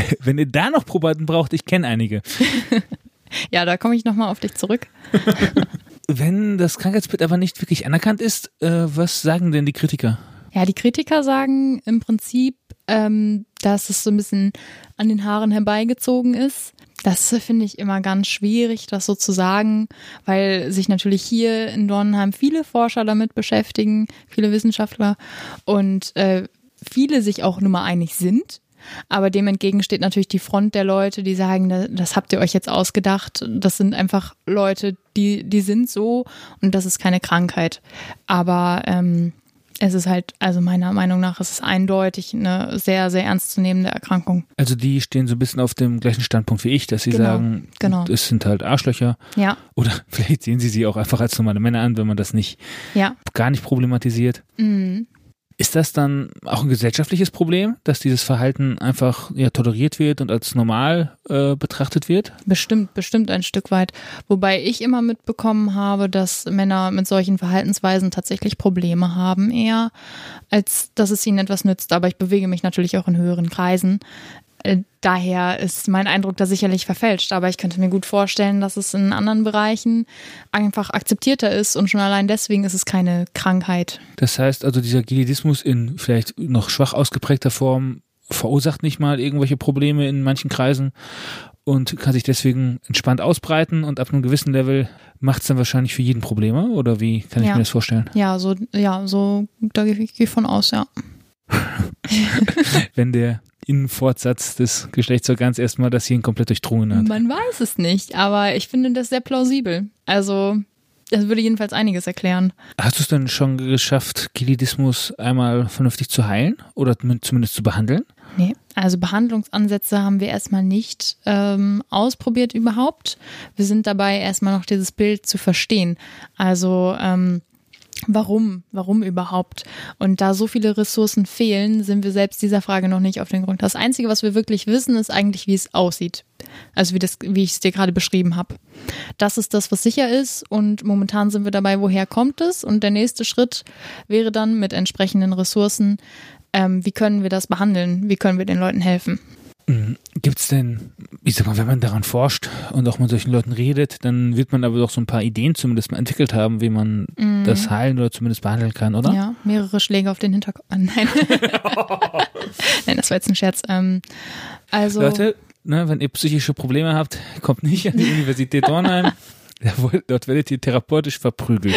Wenn ihr da noch Probanden braucht, ich kenne einige. Ja, da komme ich nochmal auf dich zurück. Wenn das Krankheitsbild aber nicht wirklich anerkannt ist, äh, was sagen denn die Kritiker? Ja, die Kritiker sagen im Prinzip, ähm, dass es so ein bisschen an den Haaren herbeigezogen ist. Das finde ich immer ganz schwierig, das so zu sagen, weil sich natürlich hier in Dornheim viele Forscher damit beschäftigen, viele Wissenschaftler und äh, viele sich auch nun mal einig sind. Aber dem entgegen steht natürlich die Front der Leute, die sagen, das habt ihr euch jetzt ausgedacht. Das sind einfach Leute, die, die sind so und das ist keine Krankheit. Aber ähm, es ist halt, also meiner Meinung nach, ist es eindeutig eine sehr, sehr ernstzunehmende Erkrankung. Also die stehen so ein bisschen auf dem gleichen Standpunkt wie ich, dass sie Genau, sagen, genau. es sind halt Arschlöcher. Ja. Oder vielleicht sehen sie sie auch einfach als normale Männer an, wenn man das nicht Ja. gar nicht problematisiert. Mhm. Ist das dann auch ein gesellschaftliches Problem, dass dieses Verhalten einfach ja, toleriert wird und als normal äh, betrachtet wird? Bestimmt, bestimmt ein Stück weit. Wobei ich immer mitbekommen habe, dass Männer mit solchen Verhaltensweisen tatsächlich Probleme haben eher, als dass es ihnen etwas nützt. Aber ich bewege mich natürlich auch in höheren Kreisen. Daher ist mein Eindruck da sicherlich verfälscht, aber ich könnte mir gut vorstellen, dass es in anderen Bereichen einfach akzeptierter ist und schon allein deswegen ist es keine Krankheit. Das heißt also, dieser Gileadismus in vielleicht noch schwach ausgeprägter Form verursacht nicht mal irgendwelche Probleme in manchen Kreisen und kann sich deswegen entspannt ausbreiten und ab einem gewissen Level macht es dann wahrscheinlich für jeden Probleme oder wie kann ich ja. mir das vorstellen? Ja, so, ja, so, da gehe ich von aus, ja. Wenn der Innenfortsatz des Geschlechtsorgans erstmal das Hirn komplett durchdrungen hat. Man weiß es nicht, aber ich finde das sehr plausibel. Also, das würde jedenfalls einiges erklären. Hast du es denn schon geschafft, Gileadismus einmal vernünftig zu heilen oder zumindest zu behandeln? Nee, also Behandlungsansätze haben wir erstmal nicht ähm, ausprobiert überhaupt. Wir sind dabei, erstmal noch dieses Bild zu verstehen. Also, ähm, Warum? Warum überhaupt? Und da so viele Ressourcen fehlen, sind wir selbst dieser Frage noch nicht auf den Grund. Das Einzige, was wir wirklich wissen, ist eigentlich, wie es aussieht. Also wie das, wie ich es dir gerade beschrieben habe. Das ist das, was sicher ist und momentan sind wir dabei, woher kommt es? Und der nächste Schritt wäre dann mit entsprechenden Ressourcen, ähm, wie können wir das behandeln? Wie können wir den Leuten helfen? Gibt es denn, ich sag mal, wenn man daran forscht und auch mit solchen Leuten redet, dann wird man aber doch so ein paar Ideen zumindest mal entwickelt haben, wie man mm. das heilen oder zumindest behandeln kann, oder? Ja, mehrere Schläge auf den Hinterkopf. Nein. Nein, das war jetzt ein Scherz. Ähm, also Leute, ne, wenn ihr psychische Probleme habt, kommt nicht an die Universität Dornheim. Dort werdet ihr therapeutisch verprügelt.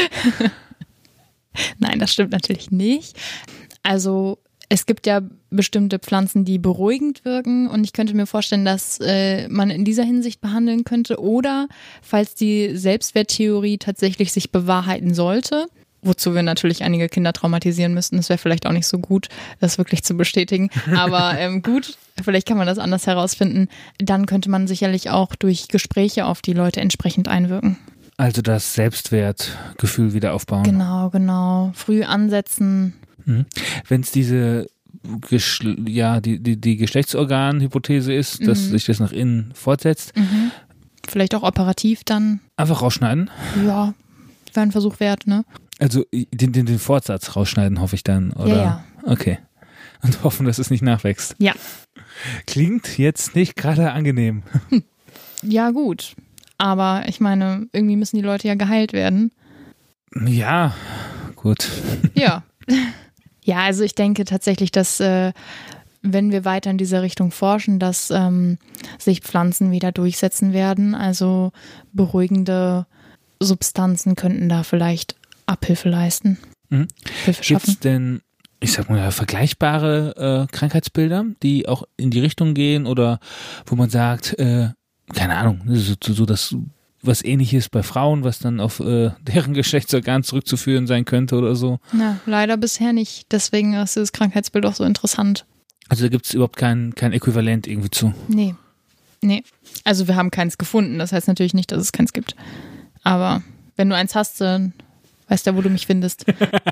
Nein, das stimmt natürlich nicht. Also es gibt ja bestimmte Pflanzen, die beruhigend wirken und ich könnte mir vorstellen, dass äh, man in dieser Hinsicht behandeln könnte oder falls die Selbstwerttheorie tatsächlich sich bewahrheiten sollte, wozu wir natürlich einige Kinder traumatisieren müssten, das wäre vielleicht auch nicht so gut, das wirklich zu bestätigen, aber ähm, gut, vielleicht kann man das anders herausfinden, dann könnte man sicherlich auch durch Gespräche auf die Leute entsprechend einwirken. Also das Selbstwertgefühl wieder aufbauen. Genau, genau. Früh ansetzen. Mhm. Wenn es diese Geschl- ja, die, die, die Geschlechtsorgan-Hypothese ist, mhm. dass sich das nach innen fortsetzt. Mhm. Vielleicht auch operativ dann. Einfach rausschneiden? Ja, wäre ein Versuch wert, ne? Also den, den, den Fortsatz rausschneiden, hoffe ich dann, oder? Ja, ja. Okay. Und hoffen, dass es nicht nachwächst. Ja. Klingt jetzt nicht gerade angenehm. Hm. Ja, gut. Aber ich meine, irgendwie müssen die Leute ja geheilt werden. Ja, gut. Ja. Ja, also ich denke tatsächlich, dass äh, wenn wir weiter in dieser Richtung forschen, dass ähm, sich Pflanzen wieder durchsetzen werden. Also beruhigende Substanzen könnten da vielleicht Abhilfe leisten. Mhm. Hilfe schaffen. Gibt es denn, ich sag mal, vergleichbare äh, Krankheitsbilder, die auch in die Richtung gehen oder wo man sagt, äh, keine Ahnung, so, so das was Ähnliches bei Frauen, was dann auf äh, deren Geschlechtsorgan zurückzuführen sein könnte oder so? Na, leider bisher nicht. Deswegen ist das Krankheitsbild auch so interessant. Also da gibt es überhaupt kein, kein Äquivalent irgendwie zu? Nee. Nee. Also wir haben keins gefunden. Das heißt natürlich nicht, dass es keins gibt. Aber wenn du eins hast, dann weißt du, wo du mich findest.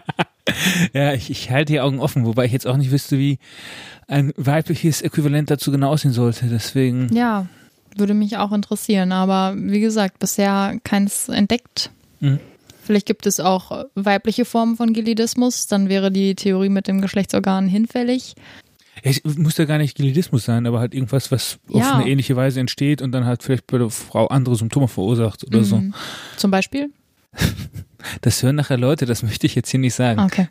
Ja, ich, ich halte die Augen offen, wobei ich jetzt auch nicht wüsste, wie ein weibliches Äquivalent dazu genau aussehen sollte. Deswegen. Ja, würde mich auch interessieren. Aber wie gesagt, bisher keins entdeckt. Mhm. Vielleicht gibt es auch weibliche Formen von Gileadismus. Dann wäre die Theorie mit dem Geschlechtsorgan hinfällig. Es muss ja gar nicht Gliadismus sein, aber halt irgendwas, was ja. auf eine ähnliche Weise entsteht und dann halt vielleicht bei der Frau andere Symptome verursacht oder mhm. so. Zum Beispiel? Das hören nachher Leute, das möchte ich jetzt hier nicht sagen. Okay.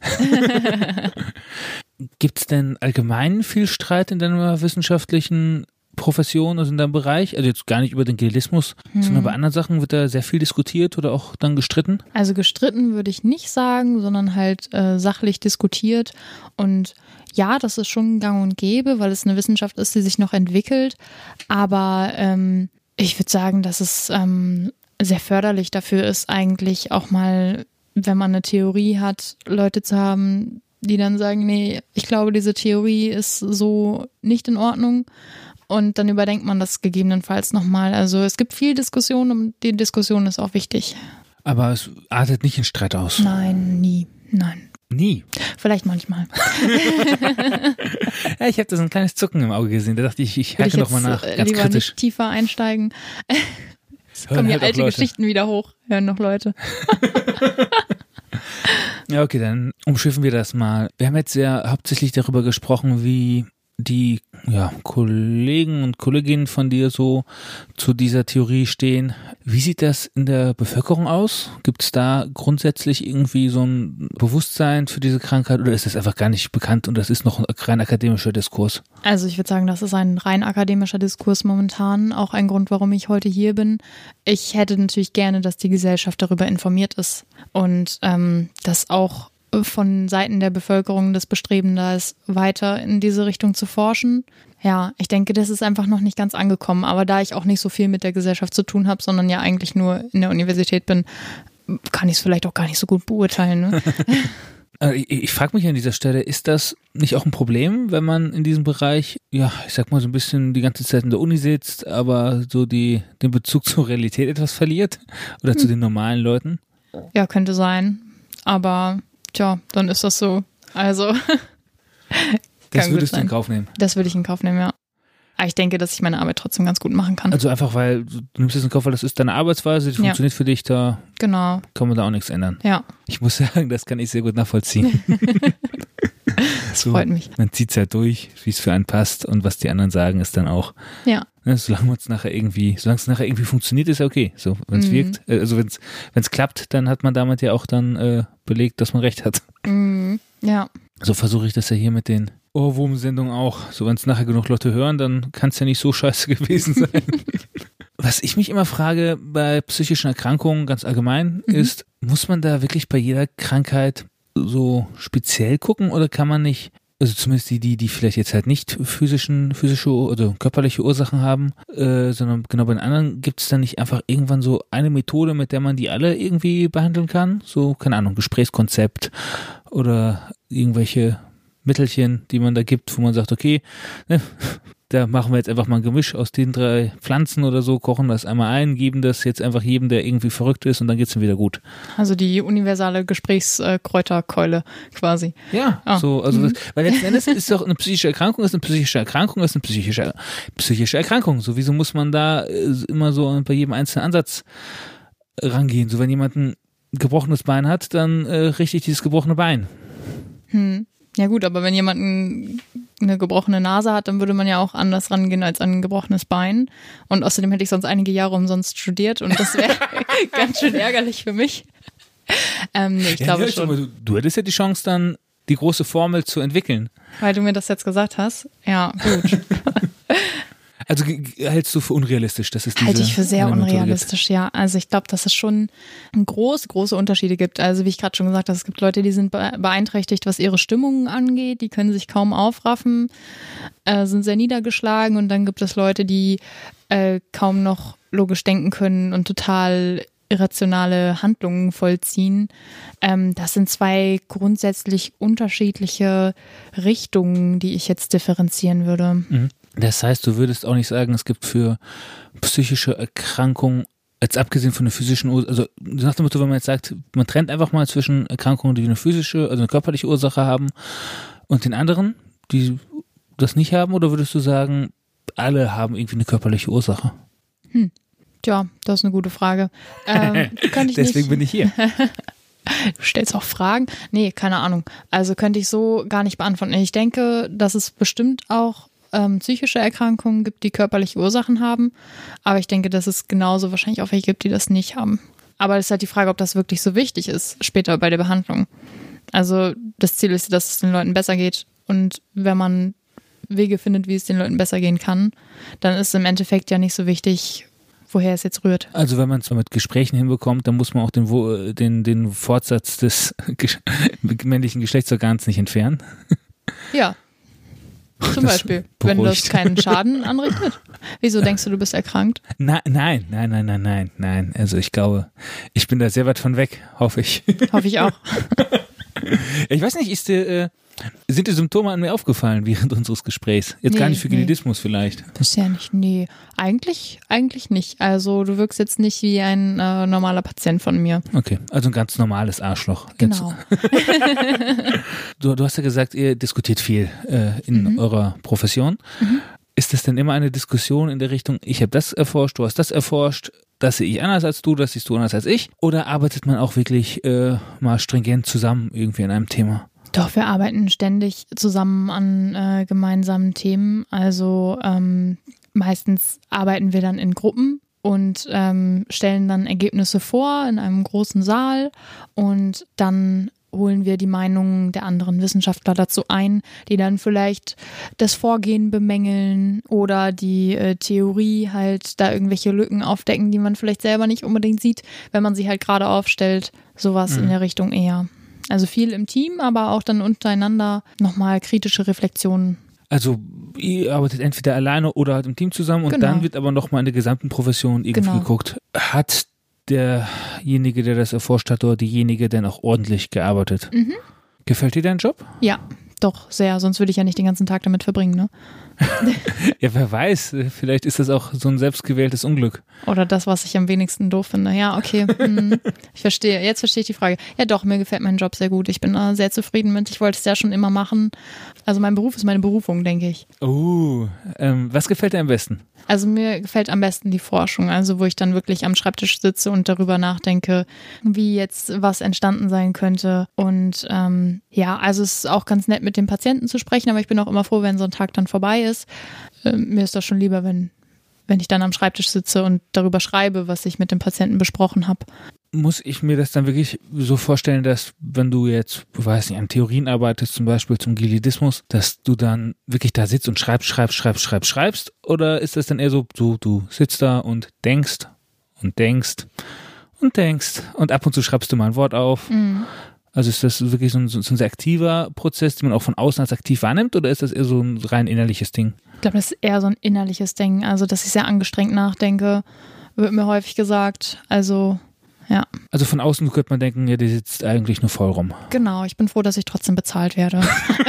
Gibt es denn allgemein viel Streit in deiner wissenschaftlichen Profession, also in deinem Bereich? Also jetzt gar nicht über den Gliadismus, hm. sondern bei anderen Sachen wird da sehr viel diskutiert oder auch dann gestritten? Also gestritten würde ich nicht sagen, sondern halt äh, sachlich diskutiert. Und ja, das ist schon gang und gäbe, weil es eine Wissenschaft ist, die sich noch entwickelt. Aber ähm, ich würde sagen, dass es ähm, sehr förderlich dafür ist, eigentlich auch mal, wenn man eine Theorie hat, Leute zu haben, die dann sagen, nee, ich glaube, diese Theorie ist so nicht in Ordnung. Und dann überdenkt man das gegebenenfalls nochmal. Also es gibt viel Diskussion und die Diskussion ist auch wichtig. Aber es artet nicht in Streit aus? Nein, nie. Nein. Nie? Vielleicht manchmal. Ja, ich habe da so ein kleines Zucken im Auge gesehen. Da dachte ich, ich hake nochmal nach. Ganz lieber kritisch. Nicht tiefer einsteigen. Es kommen hier halt alte Geschichten wieder hoch. Hören noch Leute. Ja, okay, dann umschiffen wir das mal. Wir haben jetzt ja hauptsächlich darüber gesprochen, wie die ja, Kollegen und Kolleginnen von dir so zu dieser Theorie stehen. Wie sieht das in der Bevölkerung aus? Gibt es da grundsätzlich irgendwie so ein Bewusstsein für diese Krankheit oder ist das einfach gar nicht bekannt und das ist noch ein rein akademischer Diskurs? Also ich würde sagen, das ist ein rein akademischer Diskurs momentan. Auch ein Grund, warum ich heute hier bin. Ich hätte natürlich gerne, dass die Gesellschaft darüber informiert ist und ähm, dass auch von Seiten der Bevölkerung das Bestreben da ist, weiter in diese Richtung zu forschen. Ja, ich denke, das ist einfach noch nicht ganz angekommen. Aber da ich auch nicht so viel mit der Gesellschaft zu tun habe, sondern ja eigentlich nur in der Universität bin, kann ich es vielleicht auch gar nicht so gut beurteilen. Ne? Ich, ich frage mich an dieser Stelle, ist das nicht auch ein Problem, wenn man in diesem Bereich, ja, ich sag mal so ein bisschen die ganze Zeit in der Uni sitzt, aber so die den Bezug zur Realität etwas verliert? Oder hm. zu den normalen Leuten? Ja, könnte sein. Aber tja, dann ist das so. Also. Das würdest du in Kauf nehmen? Das würde ich in Kauf nehmen, ja. Aber ich denke, dass ich meine Arbeit trotzdem ganz gut machen kann. Also einfach, weil du nimmst es in Kauf, weil das ist deine Arbeitsweise, die ja. funktioniert für dich, da genau. kann man da auch nichts ändern. Ja. Ich muss sagen, das kann ich sehr gut nachvollziehen. Das so, freut mich. Man zieht es halt durch, wie es für einen passt und was die anderen sagen, ist dann auch. Ja. Ne, solange es nachher irgendwie, solange es nachher irgendwie funktioniert, ist ja okay. So, wenn es mhm. wirkt, also wenn es klappt, dann hat man damit ja auch dann äh, belegt, dass man recht hat. Mhm. Ja. So versuche ich das ja hier mit den Ohrwurm-Sendungen auch. So, wenn es nachher genug Leute hören, dann kann es ja nicht so scheiße gewesen sein. Was ich mich immer frage bei psychischen Erkrankungen ganz allgemein mhm. ist, muss man da wirklich bei jeder Krankheit so speziell gucken oder kann man nicht, also zumindest die, die, die vielleicht jetzt halt nicht physischen, physische oder körperliche Ursachen haben, äh, sondern genau bei den anderen, gibt es da nicht einfach irgendwann so eine Methode, mit der man die alle irgendwie behandeln kann? So, keine Ahnung, Gesprächskonzept oder irgendwelche Mittelchen, die man da gibt, wo man sagt, okay, ne, da machen wir jetzt einfach mal ein Gemisch aus den drei Pflanzen oder so, kochen das einmal ein, geben das jetzt einfach jedem, der irgendwie verrückt ist und dann geht's ihm wieder gut. Also die universale Gesprächskräuterkeule quasi. Ja, oh. so, also mhm. das, weil letzten Endes ist doch eine psychische Erkrankung, ist eine psychische Erkrankung, ist eine psychische, psychische Erkrankung. So, wieso muss man da immer so bei jedem einzelnen Ansatz rangehen? So, wenn jemand ein gebrochenes Bein hat, dann äh, richtig dieses gebrochene Bein. Hm. Ja gut, aber wenn jemand ein, eine gebrochene Nase hat, dann würde man ja auch anders rangehen als an ein gebrochenes Bein. Und außerdem hätte ich sonst einige Jahre umsonst studiert und das wäre ganz schön ärgerlich für mich. Ähm, nee, ich ja, glaube ja, schon. Du, du hättest ja die Chance dann, die große Formel zu entwickeln. Weil du mir das jetzt gesagt hast? Ja, gut. Also hältst du für unrealistisch, dass es diese Halte ich für sehr unrealistisch, ja. Also ich glaube, dass es schon große, große Unterschiede gibt. Also wie ich gerade schon gesagt habe, es gibt Leute, die sind beeinträchtigt, was ihre Stimmungen angeht. Die können sich kaum aufraffen, äh, sind sehr niedergeschlagen. Und dann gibt es Leute, die äh, kaum noch logisch denken können und total irrationale Handlungen vollziehen. Ähm, das sind zwei grundsätzlich unterschiedliche Richtungen, die ich jetzt differenzieren würde. Mhm. Das heißt, du würdest auch nicht sagen, es gibt für psychische Erkrankungen, jetzt abgesehen von der physischen Ursache, also nach dem Motto, wenn man jetzt sagt, man trennt einfach mal zwischen Erkrankungen, die eine physische, also eine körperliche Ursache haben und den anderen, die das nicht haben, oder würdest du sagen, alle haben irgendwie eine körperliche Ursache? Hm. Tja, das ist eine gute Frage. Ähm, kann ich Deswegen nicht. bin ich hier. Du stellst auch Fragen? Nee, keine Ahnung. Also könnte ich so gar nicht beantworten. Ich denke, dass es bestimmt auch ähm, psychische Erkrankungen gibt, die körperliche Ursachen haben. Aber ich denke, dass es genauso wahrscheinlich auch welche gibt, die das nicht haben. Aber es ist halt die Frage, ob das wirklich so wichtig ist später bei der Behandlung. Also das Ziel ist, dass es den Leuten besser geht. Und wenn man Wege findet, wie es den Leuten besser gehen kann, dann ist im Endeffekt ja nicht so wichtig, woher es jetzt rührt. Also wenn man es mit Gesprächen hinbekommt, dann muss man auch den, den, den Fortsatz des männlichen Geschlechtsorgans nicht entfernen. Ja, zum das Beispiel, beruhigt. wenn das keinen Schaden anrichtet. Wieso denkst du, du bist erkrankt? Na, nein, nein, nein, nein, nein, nein. Also ich glaube, ich bin da sehr weit von weg, hoffe ich. Hoffe ich auch. Ich weiß nicht, ist dir, äh, sind dir Symptome an mir aufgefallen während unseres Gesprächs? Jetzt Nee, gar nicht für nee. Ginidismus vielleicht. Bisher nicht, nee. Eigentlich, eigentlich nicht. Also du wirkst jetzt nicht wie ein äh, normaler Patient von mir. Okay, also ein ganz normales Arschloch. Genau. Jetzt, du, du hast ja gesagt, ihr diskutiert viel äh, in Mhm. eurer Profession. Mhm. Ist das denn immer eine Diskussion in der Richtung, ich habe das erforscht, du hast das erforscht, das sehe ich anders als du, das siehst du anders als ich? Oder arbeitet man auch wirklich äh, mal stringent zusammen irgendwie an einem Thema? Doch, wir arbeiten ständig zusammen an äh, gemeinsamen Themen. Also ähm, meistens arbeiten wir dann in Gruppen und ähm, stellen dann Ergebnisse vor in einem großen Saal und dann holen wir die Meinungen der anderen Wissenschaftler dazu ein, die dann vielleicht das Vorgehen bemängeln oder die äh, Theorie halt da irgendwelche Lücken aufdecken, die man vielleicht selber nicht unbedingt sieht, wenn man sie halt gerade aufstellt. Sowas Mhm. in der Richtung eher. Also viel im Team, aber auch dann untereinander nochmal kritische Reflexionen. Also ihr arbeitet entweder alleine oder halt im Team zusammen und Genau. dann wird aber nochmal in der gesamten Profession irgendwie Genau. geguckt. Hat derjenige, der das erforscht hat, oder diejenige denn auch ordentlich gearbeitet? Mhm. Gefällt dir dein Job? Ja, doch, sehr. Sonst würde ich ja nicht den ganzen Tag damit verbringen, ne? Ja, wer weiß, vielleicht ist das auch so ein selbstgewähltes Unglück. Oder das, was ich am wenigsten doof finde. Ja, okay. Hm. Ich verstehe. Jetzt verstehe ich die Frage. Ja, doch, mir gefällt mein Job sehr gut. Ich bin äh, sehr zufrieden mit. Ich wollte es ja schon immer machen. Also mein Beruf ist meine Berufung, denke ich. Oh, ähm, was gefällt dir am besten? Also mir gefällt am besten die Forschung, also wo ich dann wirklich am Schreibtisch sitze und darüber nachdenke, wie jetzt was entstanden sein könnte. Und ähm, ja, also es ist auch ganz nett, mit dem Patienten zu sprechen, aber ich bin auch immer froh, wenn so ein Tag dann vorbei ist. Ähm, mir ist das schon lieber, wenn, wenn ich dann am Schreibtisch sitze und darüber schreibe, was ich mit dem Patienten besprochen habe. Muss ich mir das dann wirklich so vorstellen, dass wenn du jetzt, ich weiß nicht, an Theorien arbeitest, zum Beispiel zum Ginidismus, dass du dann wirklich da sitzt und schreibst, schreibst, schreibst, schreibst, schreibst? Oder ist das dann eher so, du, du sitzt da und denkst und denkst und denkst und ab und zu schreibst du mal ein Wort auf? Mhm. Also ist das wirklich so ein, so ein sehr aktiver Prozess, den man auch von außen als aktiv wahrnimmt, oder ist das eher so ein rein innerliches Ding? Ich glaube, das ist eher so ein innerliches Ding, also dass ich sehr angestrengt nachdenke, wird mir häufig gesagt. Also ja. Also von außen könnte man denken, ja, die sitzt eigentlich nur voll rum. Genau, ich bin froh, dass ich trotzdem bezahlt werde.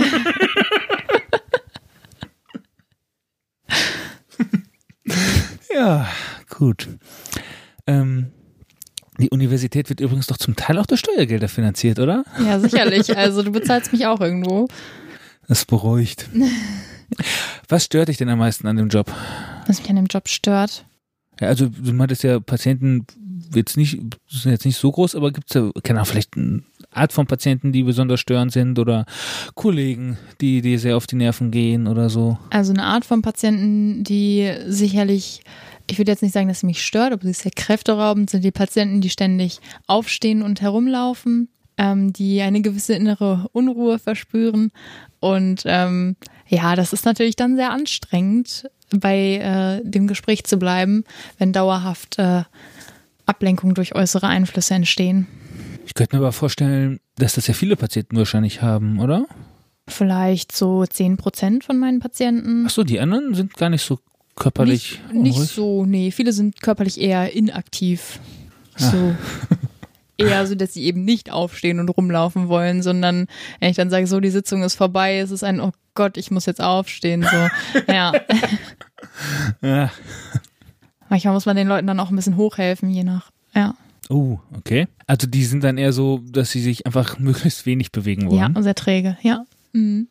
Ja, gut. Ähm, die Universität wird übrigens doch zum Teil auch durch Steuergelder finanziert, oder? Ja, sicherlich. Also du bezahlst mich auch irgendwo. Das beruhigt. Was stört dich denn am meisten an dem Job? Was mich an dem Job stört. Ja, also du meintest ja, Patienten jetzt nicht, sind jetzt nicht so groß, aber gibt es ja, keine Ahnung, vielleicht eine Art von Patienten, die besonders störend sind oder Kollegen, die dir sehr auf die Nerven gehen oder so? Also eine Art von Patienten, die sicherlich, ich würde jetzt nicht sagen, dass sie mich stört, aber sie ist sehr kräfteraubend, sind die Patienten, die ständig aufstehen und herumlaufen, ähm, die eine gewisse innere Unruhe verspüren. Und ähm, ja, das ist natürlich dann sehr anstrengend, bei äh, dem Gespräch zu bleiben, wenn dauerhaft äh, Ablenkungen durch äußere Einflüsse entstehen. Ich könnte mir aber vorstellen, dass das ja viele Patienten wahrscheinlich haben, oder? Vielleicht so zehn Prozent von meinen Patienten. Ach so, die anderen sind gar nicht so körperlich Nicht, nicht unruhig? so, nee. Viele sind körperlich eher inaktiv. So. Eher so, dass sie eben nicht aufstehen und rumlaufen wollen, sondern wenn ich dann sage, so, die Sitzung ist vorbei, es ist ein, oh Gott, ich muss jetzt aufstehen. So. Ja. Ja. Manchmal muss man den Leuten dann auch ein bisschen hochhelfen, je nach, ja. Oh, okay. Also die sind dann eher so, dass sie sich einfach möglichst wenig bewegen wollen. Ja, sehr träge, ja. Mhm.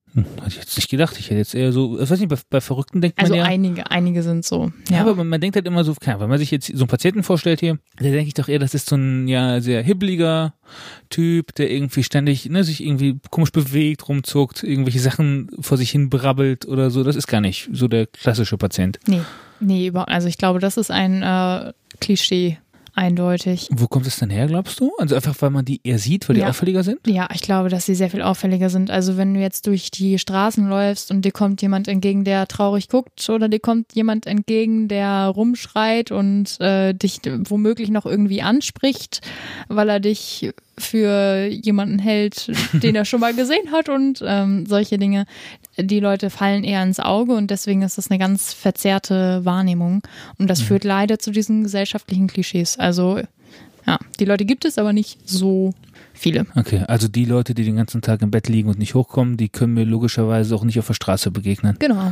Hm, hatte ich jetzt nicht gedacht. Ich hätte jetzt eher so, ich weiß nicht, bei, bei Verrückten denkt man Also ja. einige, einige sind so. Ja, Ja, aber man, man denkt halt immer so, klar, wenn man sich jetzt so einen Patienten vorstellt hier, da denke ich doch eher, das ist so ein ja sehr hibbeliger Typ, der irgendwie ständig, ne, sich irgendwie komisch bewegt, rumzuckt, irgendwelche Sachen vor sich hin brabbelt oder so. Das ist gar nicht so der klassische Patient. Nee, nee, überhaupt. Also ich glaube, das ist ein äh, Klischee. Eindeutig. Wo kommt es denn her, glaubst du? Also einfach, weil man die eher sieht, weil die Ja. auffälliger sind? Ja, ich glaube, dass sie sehr viel auffälliger sind. Also wenn du jetzt durch die Straßen läufst und dir kommt jemand entgegen, der traurig guckt, oder dir kommt jemand entgegen, der rumschreit und äh, dich womöglich noch irgendwie anspricht, weil er dich für jemanden hält, den er schon mal gesehen hat und ähm, solche Dinge. Die Leute fallen eher ins Auge und deswegen ist das eine ganz verzerrte Wahrnehmung. Und das mhm. führt leider zu diesen gesellschaftlichen Klischees. Also ja, die Leute gibt es, aber nicht so viele. Okay, also die Leute, die den ganzen Tag im Bett liegen und nicht hochkommen, die können mir logischerweise auch nicht auf der Straße begegnen. Genau.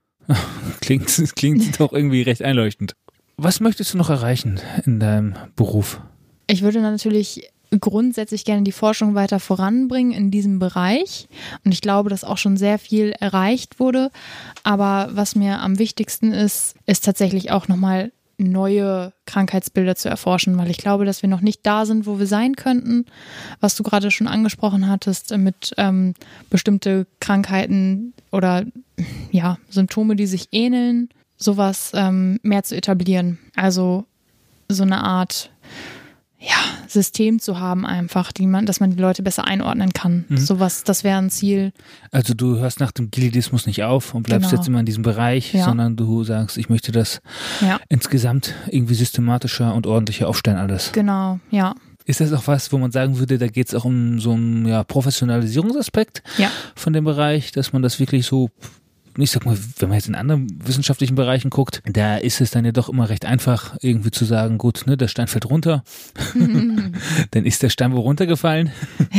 Klingt, klingt doch irgendwie recht einleuchtend. Was möchtest du noch erreichen in deinem Beruf? Ich würde natürlich grundsätzlich gerne die Forschung weiter voranbringen in diesem Bereich. Und ich glaube, dass auch schon sehr viel erreicht wurde. Aber was mir am wichtigsten ist, ist tatsächlich auch nochmal neue Krankheitsbilder zu erforschen, weil ich glaube, dass wir noch nicht da sind, wo wir sein könnten. Was du gerade schon angesprochen hattest, mit ähm, bestimmte Krankheiten oder ja, Symptome, die sich ähneln, sowas ähm, mehr zu etablieren. Also so eine Art ja, System zu haben einfach, die man, dass man die Leute besser einordnen kann. Mhm. Sowas, das wäre ein Ziel. Also du hörst nach dem Gileadismus nicht auf und bleibst Genau. jetzt immer in diesem Bereich, Ja. sondern du sagst, ich möchte das Ja. insgesamt irgendwie systematischer und ordentlicher aufstellen alles. Genau, ja. Ist das auch was, wo man sagen würde, da geht es auch um so einen ja, Professionalisierungsaspekt Ja. von dem Bereich, dass man das wirklich so, ich sag mal, wenn man jetzt in anderen wissenschaftlichen Bereichen guckt, da ist es dann ja doch immer recht einfach, irgendwie zu sagen, gut, ne, der Stein fällt runter, dann ist der Stein wohl runtergefallen.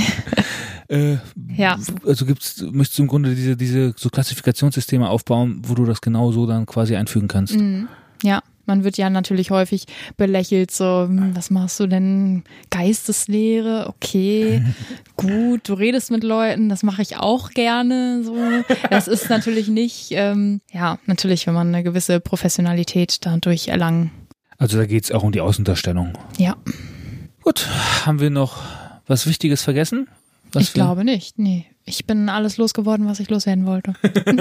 äh, Ja. Also gibt's, möchtest du im Grunde diese, diese so Klassifikationssysteme aufbauen, wo du das genau so dann quasi einfügen kannst? Mhm. Ja. Man wird ja natürlich häufig belächelt, so, hm, was machst du denn? Geisteslehre, okay, gut, du redest mit Leuten, das mache ich auch gerne, so. Das ist natürlich nicht, ähm, ja, natürlich, wenn man eine gewisse Professionalität dadurch erlangen. Also da geht's auch um die Außendarstellung. Ja. Gut, haben wir noch was Wichtiges vergessen? Was Ich glaube nicht, nee. Ich bin alles losgeworden, was ich loswerden wollte.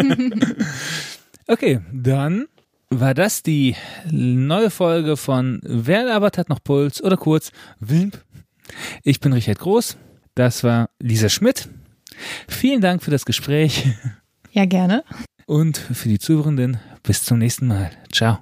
Okay, dann war das die neue Folge von Wer labert hat noch Puls oder kurz Wilmp. Ich bin Richard Groß, das war Lisa Schmidt. Vielen Dank für das Gespräch. Ja, gerne. Und für die Zuhörenden, bis zum nächsten Mal. Ciao.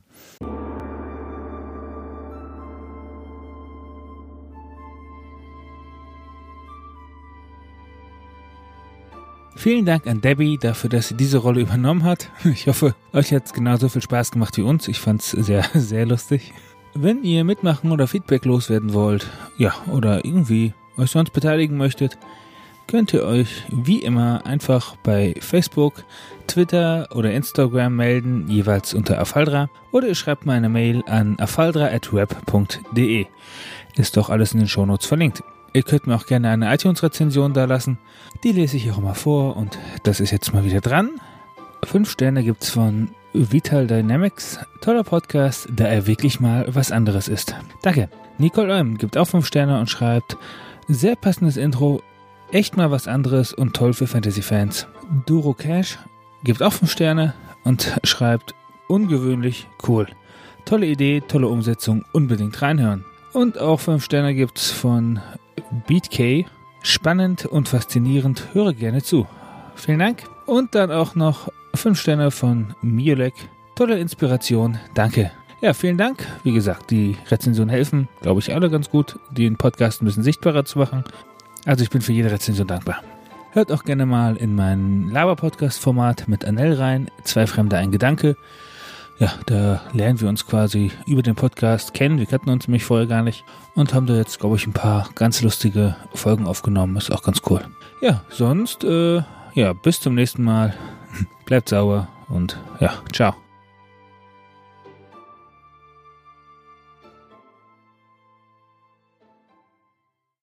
Vielen Dank an Debbie dafür, dass sie diese Rolle übernommen hat. Ich hoffe, euch hat es genauso viel Spaß gemacht wie uns. Ich fand es sehr, sehr lustig. Wenn ihr mitmachen oder Feedback loswerden wollt, ja, oder irgendwie euch sonst beteiligen möchtet, könnt ihr euch wie immer einfach bei Facebook, Twitter oder Instagram melden, jeweils unter Afaldra, oder ihr schreibt mir eine Mail an afaldra at web punkt de. Ist doch alles in den Shownotes verlinkt. Ihr könnt mir auch gerne eine iTunes-Rezension da lassen. Die lese ich auch mal vor und das ist jetzt mal wieder dran. Fünf Sterne gibt's von Vital Dynamics. Toller Podcast, da er wirklich mal was anderes ist. Danke. Nicole Oem gibt auch fünf Sterne und schreibt, sehr passendes Intro, echt mal was anderes und toll für Fantasy-Fans. Duro Cash gibt auch fünf Sterne und schreibt, ungewöhnlich cool. Tolle Idee, tolle Umsetzung, unbedingt reinhören. Und auch fünf Sterne gibt's von BeatK. Spannend und faszinierend, höre gerne zu. Vielen Dank. Und dann auch noch fünf Sterne von Miolek. Tolle Inspiration, danke. Ja, vielen Dank. Wie gesagt, die Rezensionen helfen, glaube ich, alle ganz gut, den Podcast ein bisschen sichtbarer zu machen. Also ich bin für jede Rezension dankbar. Hört auch gerne mal in mein Laber-Podcast-Format mit Anel rein. Zwei Fremde, ein Gedanke. Ja, da lernen wir uns quasi über den Podcast kennen. Wir kannten uns nämlich vorher gar nicht und haben da jetzt, glaube ich, ein paar ganz lustige Folgen aufgenommen. Ist auch ganz cool. Ja, sonst, äh, ja, bis zum nächsten Mal. Bleibt sauber und ja, ciao.